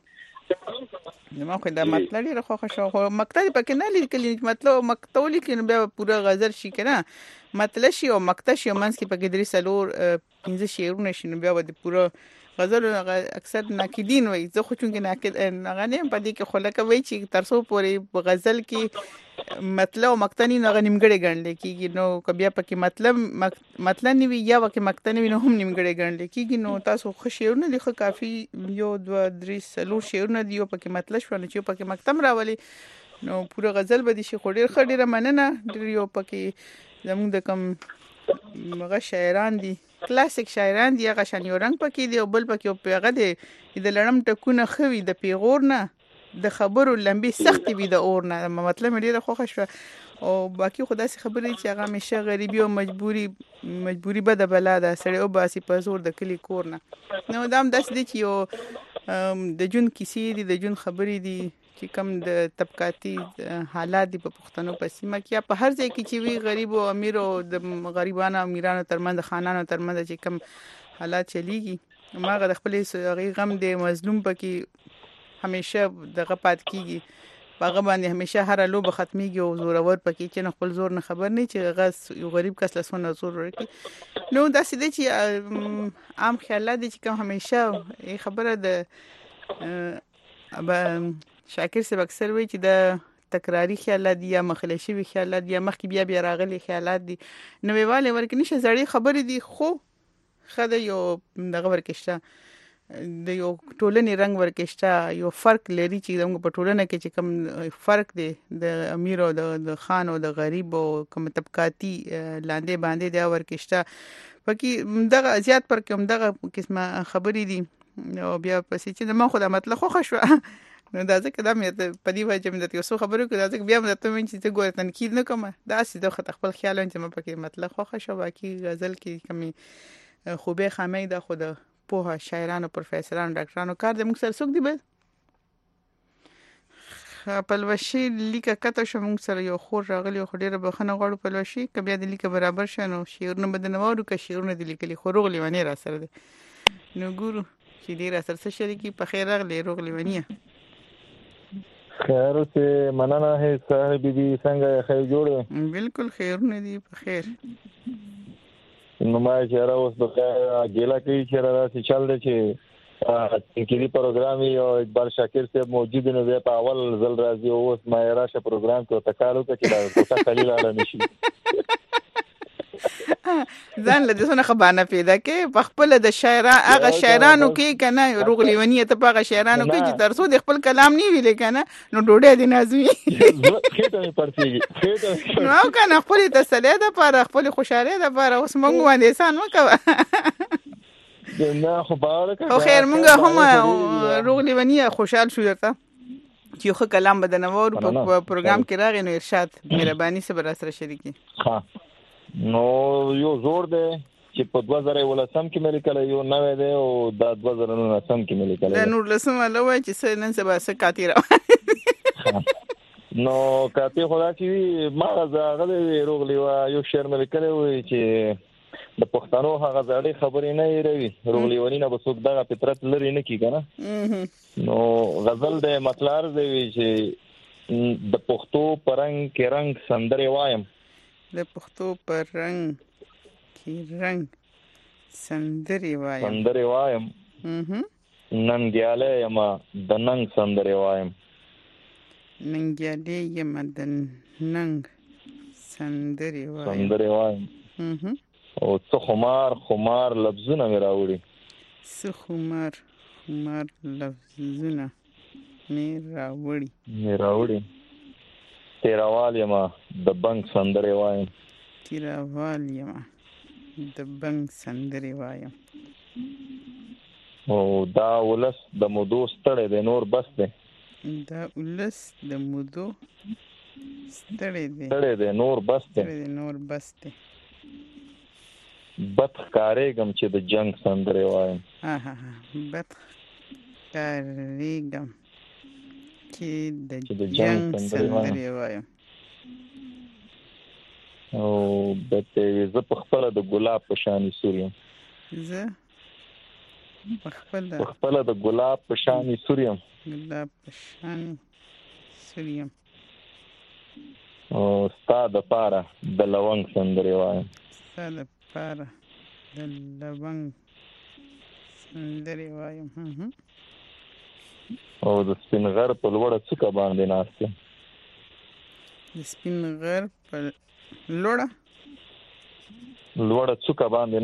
ما خو دا مطلب لري خو خو مقطع پکې نه لیکلی مطلب مقطع لیکل بیا پورا غزل شي کنه مطلب شي او مقطع شي منځ کې پکې درې سلور 15 شعرونه شي بیا د پورا غزل اکثر ناقدین وای زه خو چونګې ناقد غنیم په دې کې خو لکه وای چې ترسو پورې غزل کې مطلب او مقطع نه نیمګړی ګڼل کېږي نو کبیا پکې مطلب نیوي یا پکې مقطع نیوي نو هم نیمګړی ګڼل کېږي نو تاسو خو شعرونه لیکه کافي یو 2 3 سلور شعرونه دی په کې مطلب شو چې په کې مقطع راولي نو پورا غزل به دي شي خو ډېر ښه ډېره مننه ډېر یو پکې زموږ د کم مغه شاعران دي کلاسیک شاعران دي هغه شان یو رنگ پکې دی او بل پکې او پیغه دی د لړم ټکونه خوي د پیغور نه د خبرو لمبې سختې وي د اور نه مطلب ډېره خوښه شو او باقي خو داسې خبرې چې هغه همیشه غریبي او مجبوري بده بلا ده سړی وباسي په زور د کلي کور نه نو دا هم داسې دی چې یو د ژوند کیسې دي د ژوند خبرې دي چې کم د طبقاتي حالات دي په پښتنو په سیمه کې یا په هر ځای کې چې وي غریب او امیر او د غریبانو امیرانو ترمنځ خانانو ترمنځ چې کم حالات چلیږي ماغه د خپل غم د مظلوم پکې همیشه دغه پات کیږي هغه باندې همیشه هر لوبه ختميږي او زورور پکې چې خپل زور نه خبر نه چې هغه یو غریب کس لسونه زور ورکړي نو دا سده چې عام خیالات دي چې کوم همیشه خبره د شاکر صاحب اکثر وی چې د تکراری خیالات دي یا مخلشي وی خیالات دي یا مخکې بیا راغلي خیالات دي نو ویواله ورکه نشه زړی خبرې دي خو خدای یو دغه ورکشته د یو ټولنې رنگ ورکشته یو فرق لري چې موږ په ټولنه کې چې کوم فرق دی د امیر او د خان او د غریب او کوم طبقاتي لاندې باندې دا ورکشته پکې دغه زیات پر کوم دغه قسمه خبرې دي او بیا پسې چې ما خو د مطلب خو خوښ نو دا ځکه دا مې په دې وجه مې د یو څو خبرو کې دا ځکه بیا مې ته چې ته ګوره تنقید نه کوم دا سې د خپل خیال چې ما پکې مطلب خوښ شو باقي غزل کې کمی خوبه خامې دا خود په شاعرانو پروفیسورانو ډاکټرانو کار د موږ سره څوک دی بل پلوشي لیکه کته شو موږ سره یو خور راغلی خو ډیره بخنه غواړو پلوشي ک بیا د لیکه برابر شنو شعرونه بدنوارو ک شعرونه د لیکلي خو روغلی ونی را سره دی نو ګورو چې ډیره سره شریکی په خیر راغلی روغلی ونی خیر اوسې مننه هې سهر بیبي څنګه خیر جوړ بالکل خیرونه دي په خیر نو ما چې را اوس د ګیلا کوي چې را چې چل دی چې تنقیدي پروګرام او اقبال شاکر صاحب موجود نو بیا په اول ځل راځي او اوس ما راشه پروګرام کې تکالو کې دا کوټه خلیل اړه نشي ځان له دې څونه خبانه پیدا کې په خپل د شاعرانو هغه شاعرانو کې کنه روغ لیونی ته په هغه شاعرانو کې چې ترسو د خپل کلام نه ویل کنه نو ډوډۍ دې نازوي خېټه می پرتیږي نو کنه خپل تسلی ده پر خپل خوشاله ده پر اوس مونږ باندې سان وکړه نه خو بارک خو خیر مونږ هم روغ لیونی خوشحال شو درته چې خو کلام بدنوور په پروګرام کې راغی نو ارشاد مهرباني سره سره شریکي ها نو یو زور دی چې په 2018 کې مې لیکل یو نوې دی او د 2019 کې مې لیکل د نور لسمه لوي چې نن سبا څه کاتیره نو کاته خدا چې ما غزاغه روغ لیوا یو شعر مې لیکل وي چې د پښتنو هغه ځړې خبرې نه یې روغ لیونی نه بسوک دغه فطرت لري نه کی کنه نو غزل د مطلب دی چې د پښتو پرنګ کې رنگ سندره وایم د پښتو پر رنگ کې رنگ سندري وایم ننګیاله یما د ننګ سندري وایم ننګیاله یما د ننګ سندري وایم او څه خمار لفظونه مې راوړي څه خمار لفظونه مې راوړي تیراوال یما د بنګ سندري وایم او دا ولس د مودو ستړی دی نور بس دی نور بس دی بد ښکارېږم چې د جنگ سندري وایم بد ښکارېږم چې د جنگ سندري وایم او بته زه په خپل د ګلاب په شانې سوریم د ګلاب په شانې سوریم او ستا د پاره د لونګ سندري وایم او د سپین غر په لوړه څوکه باندې ناست د سپین غر په لوړه څوکه باندې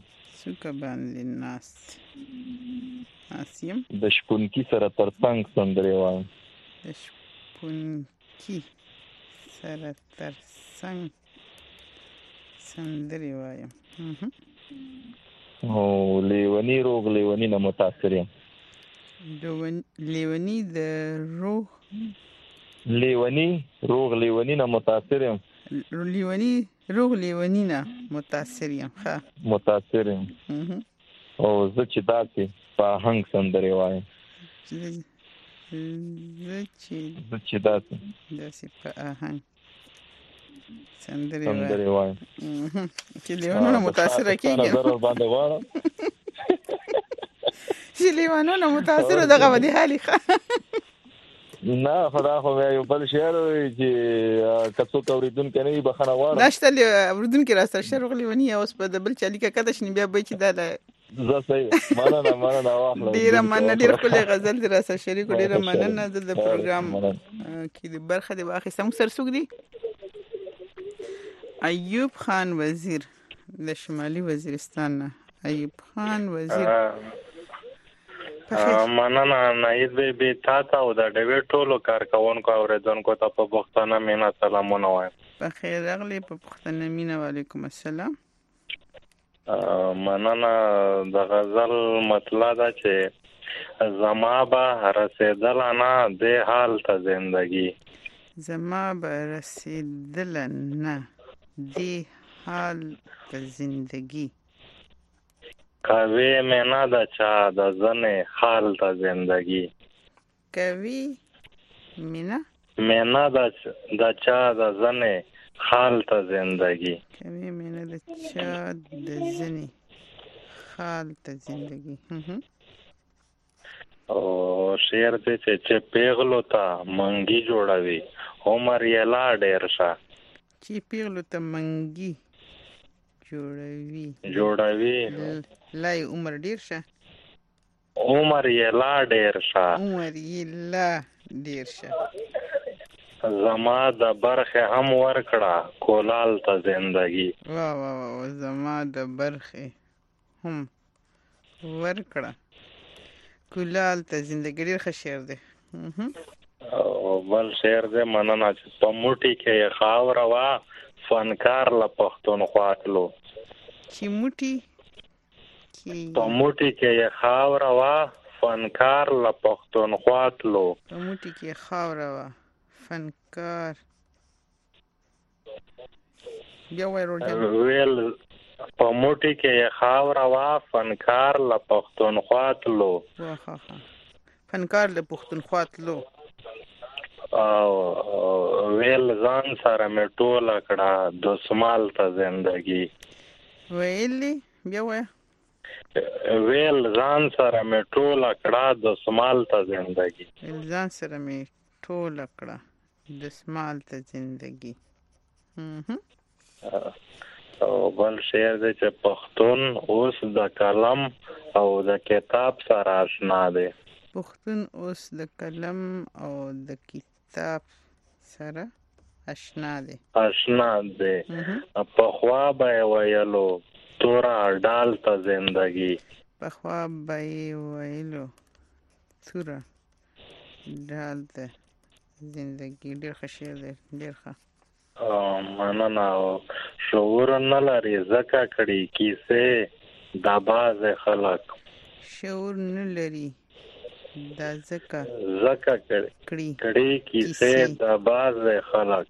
ناست یم د شپونکی سره ترڅنګ سندري وایم او لیونی روغ لیونی نه متاثر یم لیونی روغ لیونی نه متاثر یم متاثر یم او زه چې داسې په آهنګ سندري وایم سندري وایم چې لیوانونه متاثر کیږي نظر باندې غواړم چې لیوانونه متاثر دغه ودی حالي نه خدا خو یو بل شعر چې کڅو کوریدون کني بخنه واره نشته اوردون کې راستر شروع لیونی اوس په دبل چالي کې کده شنی بیا به چې دا زه صحیح مننه واخله ډیر خپل غزل در سره شریک ډیر مننه د پروګرام کې د برخه د واخې سم سرسوګ دی ایوب خان وزیر د شمالي وزیرستان ایوب خان وزیر مننه نایز بی تا او د ډیوډ ټولو کارکونکو اوریدونکو ته په پښتنه مینا سلامونه وایم. په خیر راغلی په پښتنه مینا. وعلیکم السلام. مننه. د غزل مطلب دا چې زما به رسیدل نه د حال ته زندگی، زما به رسیدل نه د حال ته زندگی، کوي مینا د چا د زنه حال ته زندگی، کوي مینا د چا د زنه حال ته زندگی، کوي مینا د چا د زنه حال ته زندگی. او شعر دې چې پیغلو ته منګي جوړوي عمر یې لا ډیر شه. چې پیغلو ته منګي جوړوي لای عمر ډیر شه. عمر یې لا ډیر شه. زما د برخه هم ورکړه کولال ته زندگی. واه زما د برخه هم ورکړه کولال ته زندگی. ډیر ښه شعر دی. او بل شعر دی مننه چې په موټي کې خاور وا فنکار له پښتونخوا تلو. چې موټي په موټي کې خاور وا فنکار له پښتونخوا تلو. په موټي کې خاور وا فنکار بیا ویل په موټي کې خاور وا فنکار له پښتونخوا تلو. فنکار له پښتونخوا تلو. او ویل ځان سره مې ټوله کړه دسمال ته زندگی. ویلی بیا ویل ځان سره مې ټوله کړه دسمال ته زندگی. ځان سره مې ټوله کړه دسمال ته زندگی. او بل شعر دی چې پښتون اوس د قلم او د کتاب سره آشنا دی. پښتون اوس د قلم او د کتاب سره آشنا دی. پخوا به ویلو تورا ډال ته زندگی. پخوا به ویلو تورا ډال ته زندگی. ډیر ښه شعر دی. ډیر ښه مننه. شعور نه لري ځکه کړي کیسې د باز خلک. شعور نه لري دا ځکه کړي کیسې د باز خلک.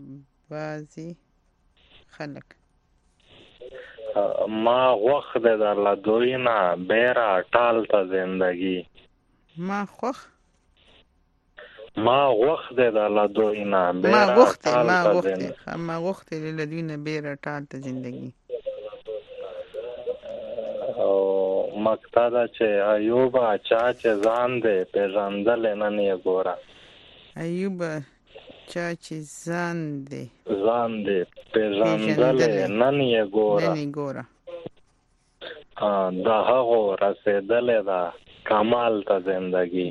ما وخت د لدوینا بیره ټال ته زندگی. ما وخت د لدوینا بیره ټال ته زندگی. او مقطع دا چې ایوب چا چې ځان دې پیژندل نه نه ګوره. ایوب چا چې ځان دې پیژندل نه نه ګوره. د هغو رسیدلې ده کمال ته زندگی.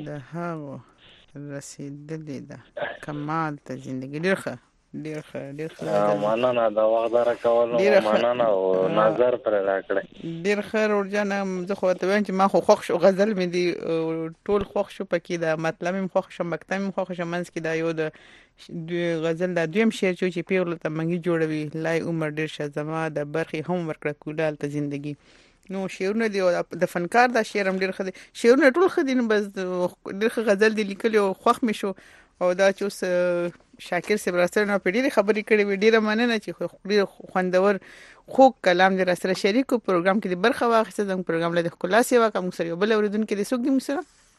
ډیر ښه مننه. د وخت دره کولو مننه او نظر پر راکړی. ډیر ښه روړجان. زه خو ته وایم چې ما خو خوښ شو. غزل مې دی ټول خوښ شو. پکې دا مطلب مې خوښ شو مکتب مې خوښ شو. منځ کې دا یو د غزل دا دویم شعر چې پیغلو ته منګي جوړوي لای عمر ډیر شه زما د برخې هم ورکړه کولال ته زندگی. نو شعرونه دی د فنکار دا شعر هم ډیر ښه دی. شعرونه ټول ښه دي. نو بس ډیر ښه غزل دی لیکلی او خوښ مې شو. او دا چې اوس شاکر صاحب راسره نو په ډېرې خبرې کړې وي. ډېره مننه چې ډېر خوندور خوږ کلام دې راسره شریک کړو. پروګرام کې دې برخه واخیسته. زموږ پروګرام له ښکلا سیوا که موږ سره یو بل اورېدونکی دی. څوک دی موږ سره؟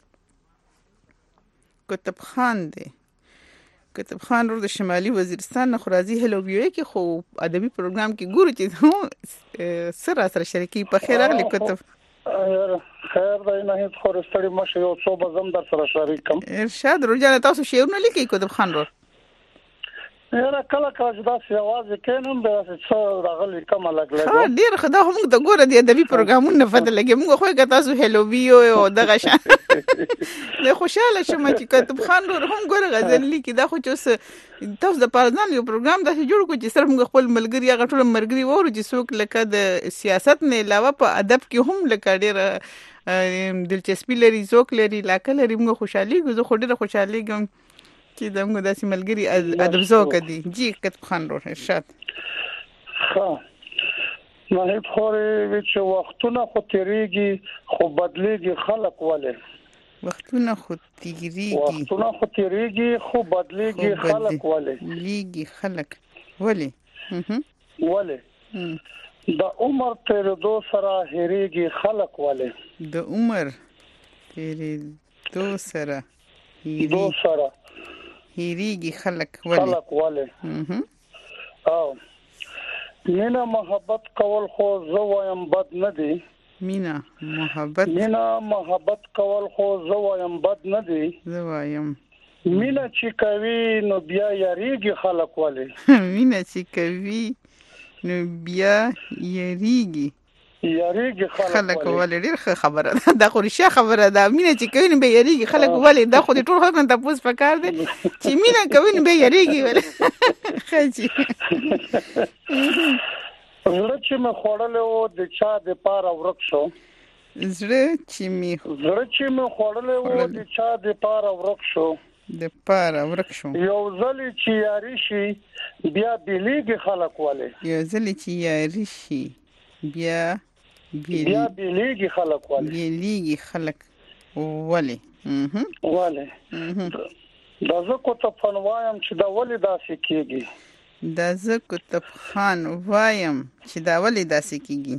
کتب خان دی. کتب خان ورور د شمالي وزیرستان نه خو راځي هلو ویو کې خو ادبي پروګرام کې ګورو چې سره راسره شریکي. په خیر راغلی کتب. خیر دی نه هیڅ خورستړی مشه یو څو بزم در سره شریک کوم. ارشاد روزانه تاسو شعرونه لیکئ کتب خان ورور؟ یاره کله کله چې داسې یوازې کینم داسې څه راغلی کومه لږ ډېر ښه. دا خو موږ ته ګوره د ادبي پروګرامونو نه پته لګي. موږ خو که تاسو هلو ویو او دغه شان زه خوشحاله شوم چې کتب خان ورور هم ګوره غزل لیکي. دا خو چې اوس تاسو د پاره ځان یو پروګرام داسې جوړ کړو چې صرف موږ خپل ملګري هغه ټول ملګري وورو چې څوک لکه د سیاست نه علاوه په ادب کې هم لکه ډېره دلچسپي لري ذوق لري علاقه لري. موږ خوشحالېږو. زه خو ډېره خوشحالېږم چې زموږ داسې ملګري ادب ذوقه دي. جی کتب خان ورور ارشاد. ښه نه هیڅ خورې چې وختونه خو تېرېږي خو بدلېږي خلک ولې. وختونه خو تېرېږي خو بدلېږي خلک ولې. خلک ولې د عمر تېرېدو سره هېرېږي خلک ولې. د عمر تېرېدو سره هېرېږي خلک ولې. او مینه محبت کول خو زه وایم بد نه دی. مینا محبت کول خو زه وایم بد نه دی. زه وایم مینا چې کوي نو بیا یریږي خلک ولې. مینا چې کوي نو بیا یریږي خلک ولې. ډېر ښه خبره ده دا، خو رښتیا خبره ده. مینا چې کوي نو بیا یریږي خلک ولې، دا خو د ټول خلکو نه تپوس پکار دی چې مینا کوي نو بیا یریږي ولې. ښه جي زړه چې مې خوړلی و د چا د پاره ورک شو. زړه چې مې خوړلی و د چا د پاره ورک شو. د پاره ورک شو. یو ځل چې یاري شي بیا بیلیږي خلک ولې. یو ځل چې یاري شي بیا بیلیږي خلک ولې. بیلیږي خلک ولې. دا زه کو ته فن وایم چې دا ولې داسې کېږي. دا زه کتب خان وایم چې دا ولې داسې کېږي.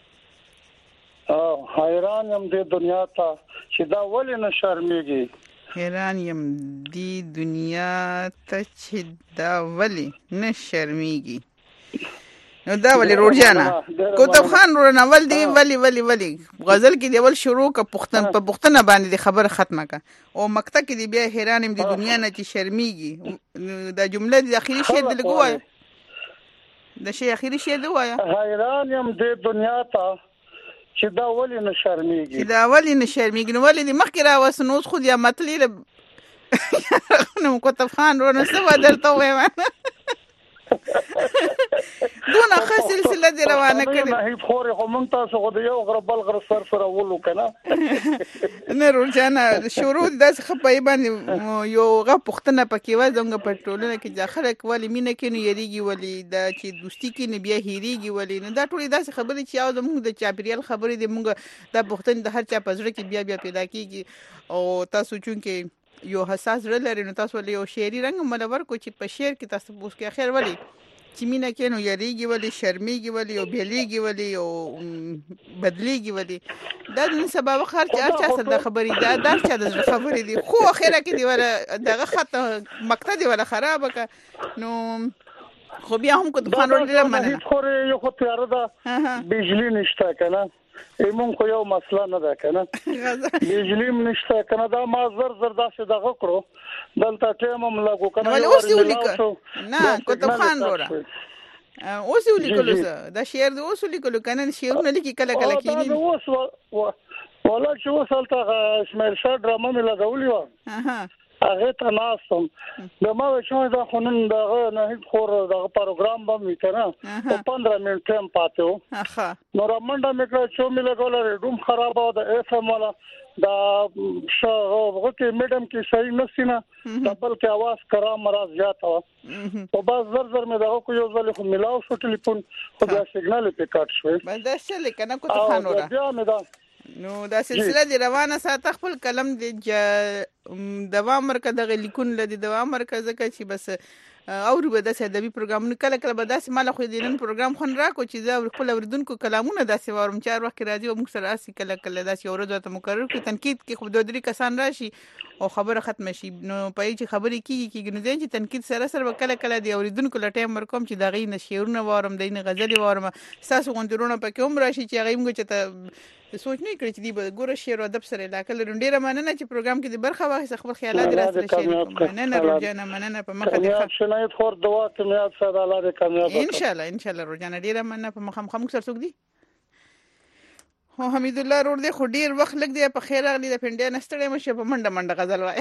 حیران یم دې دنیا ته چې دا ولې نه شرمېږي. حیران یم دې دنیا ته چې دا ولې نه شرمېږي. نو دا ولې روړجانا کتب خان رونول دی ولی غزل کې دی ول شروع ک پښتنه باندې دی خبر ختمه کا او مقطع کې دی بیا حیران یم د دنیا نه چې شرمېږي. دا جمله د اخیری شعر دی لګوای د شی اخیری شعر دی وایا. حیران یم د دنیا ته چې دا ولې نه شرمېږي. نو ولې د مخکې را وسنوس خو یا متلی نو کتب خان رونه سوا درته وایم دونه ښه سلسله دی روانه کړې. نه خوري خو مونږ تاسو غو د یو غربل غر سره ولو کنه. نه روزانه شروع داس خپای باندې یو غو پښتنه پکې و زموږ په ټولنه کې ځخره کولی مینه کې نو یریږي ولی دا چې دوستی کې نه بیا هېریږي ولی نه. دا ټولې داسې خبرې چې او زموږ د چاپریال خبرې دی مونږ د پښتون د هر چا پزړه کې بیا پیدا کیږي. او تاسو چونکې یو حساس زړه لري نو تاسو له یو شعري رنګ ملور کو چې په شعر کې تاسو اوس کې اخر ولی چې مینا کې نو یریږي ولی شرمېږي ولی او بیلیږي ولی او بدلیږي ولی. دا نن سبا وخر چې چا سره خبرې دا چا د خبرې دي خو اخره کې دی ولا دغه خط مقطع دی ولا خراب کا نو خو بیا هم کو د خان ورته مننه خو یو خو تیار ده بجلی نشته کنه. ایمون خو یو مسله نه ده کنه. بجلی نشته کنه. دا ما زر داسې دغه کړو دلته ټیم هم لګو کنه. اوس یو لیکو نه کتب خان وره اوس یو لیکلو دا شعر د اوس لیکلو کنه. شعرونه لیکي کله کېږي اوس ولا چې وصلته اسماعیل شاه ډرامه مې لګولې و هغه ته ناستم د ما وښه دا خونن دغه نه خور دغه پروګرام به می کنه په 15 منټ ټایم پاتو. نو رمنډه مې کړ چې مې لګول روم خراب او د اف ام ولا دا شغه کې میډم کې صحیح نسینه دبل کې आवाज کرا مرز زیات و او بس زر مې دغه کو یو ځل خو ملاو شو ټلیفون خو دا سیګنال په کټ شوی. بس دا څه لیکنه کو ته خان وره نو دا سلسله دی روانه ساته خپل قلم دی دوام ورکړه دغه لیکون لدی دوام ورکړه ځکه چې بس اورو به داسې ادبي پروګرامونه کله به داسې مال خو دې نن پروګرام خون راکو چې دا خپل اوریدونکو کلامونه داسې وارم چار وخت راځي او موږ سره اسی کله داسې اورځو ته مقرر کې تنقید کې خو دوه درې کسان راشي او خبره ختم شي نو پای چې خبرې کیږي نو ځین چې تنقید سره کله دی اوریدونکو له ټایم ورکوم چې دغه نشیرونه وارم دینه غزلې وارم ساسو غوندرونه پکې هم راشي چې هغه موږ چې ته سوچ نه کړی چې دی به ګوره شعر او ادب سره علاقه لري. ډیره مننه چې پروګرام کې د برخه واخیسته خپل خیالات راته شریک کړئ. مننه روزانه مننه په مخه دې شنایت خور دعا کامیاب سره الله دې کامیاب ان شاء الله روزانه ډیره مننه په مخه سره څوک دی هو حمید الله ور دې خو ډیر وخت لګ دی په خیر اغلی د پنډیا نستړې مشه په منډه غزل وای.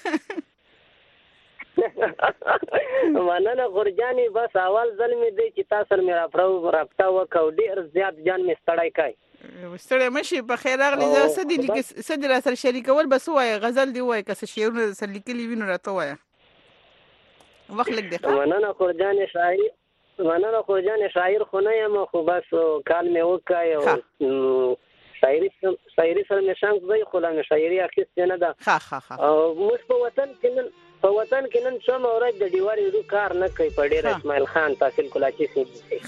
مننه غورجاني بس اول ځل مې دی چې تاسو سره مې رابطه وکړ ډیر زیات جان مې ستړی کای. ستړی مشي په خیر اغلی زه سدي را سره شریکول بس وای غزل دی وای که څه شعرونه سره لیکلي وینو راته وای وخت لګ دی. مننه غورجاني شاعر خو نه یم خو بس کال مې وکای او شاعري سره مې شانس دی خو لا شاعري اخیستې نه ده. او موږ په وطن کې نن څوم اورای د دیواري رو کار نه کوي په ډیر اسماعیل خان تحصیل کولاچی سي.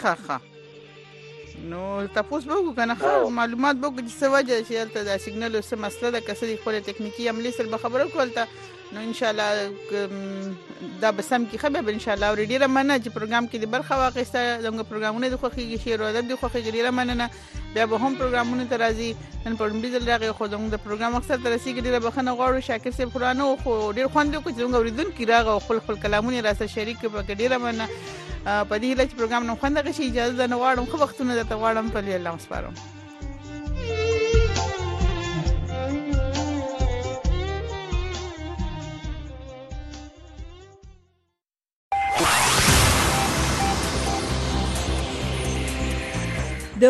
نو تاسو وګورئ کنه معلومات وګورئ چې څه وجه چې تل دا سیګنال او څه مسله ده کسې خپل ټکنیکی عملی سره خبرو کولته نو ان شاء الله دا بسم کې خبر ان شاء الله ورډي رمنه چې پروګرام کې د برخه واقعسته زموږ پروګرامونه د خوخي شعر او ادب د خوخي ګډیره مننه بیا به هم پروګرامونه ترازی نن په لومړي ځل راغی خو زموږ د پروګرام اکثر ترسي ګډیره بخنه غواړو شاکر صاحب قرانو خو ډیر خوند کو چې زموږ اوریدونکو راغو خپل کلامونه را سره شریک په ګډیره مننه په دې لچ پروګرام نو خوند غشي اجازه نه واړم خو وختونه ته واړم په الله مسپارم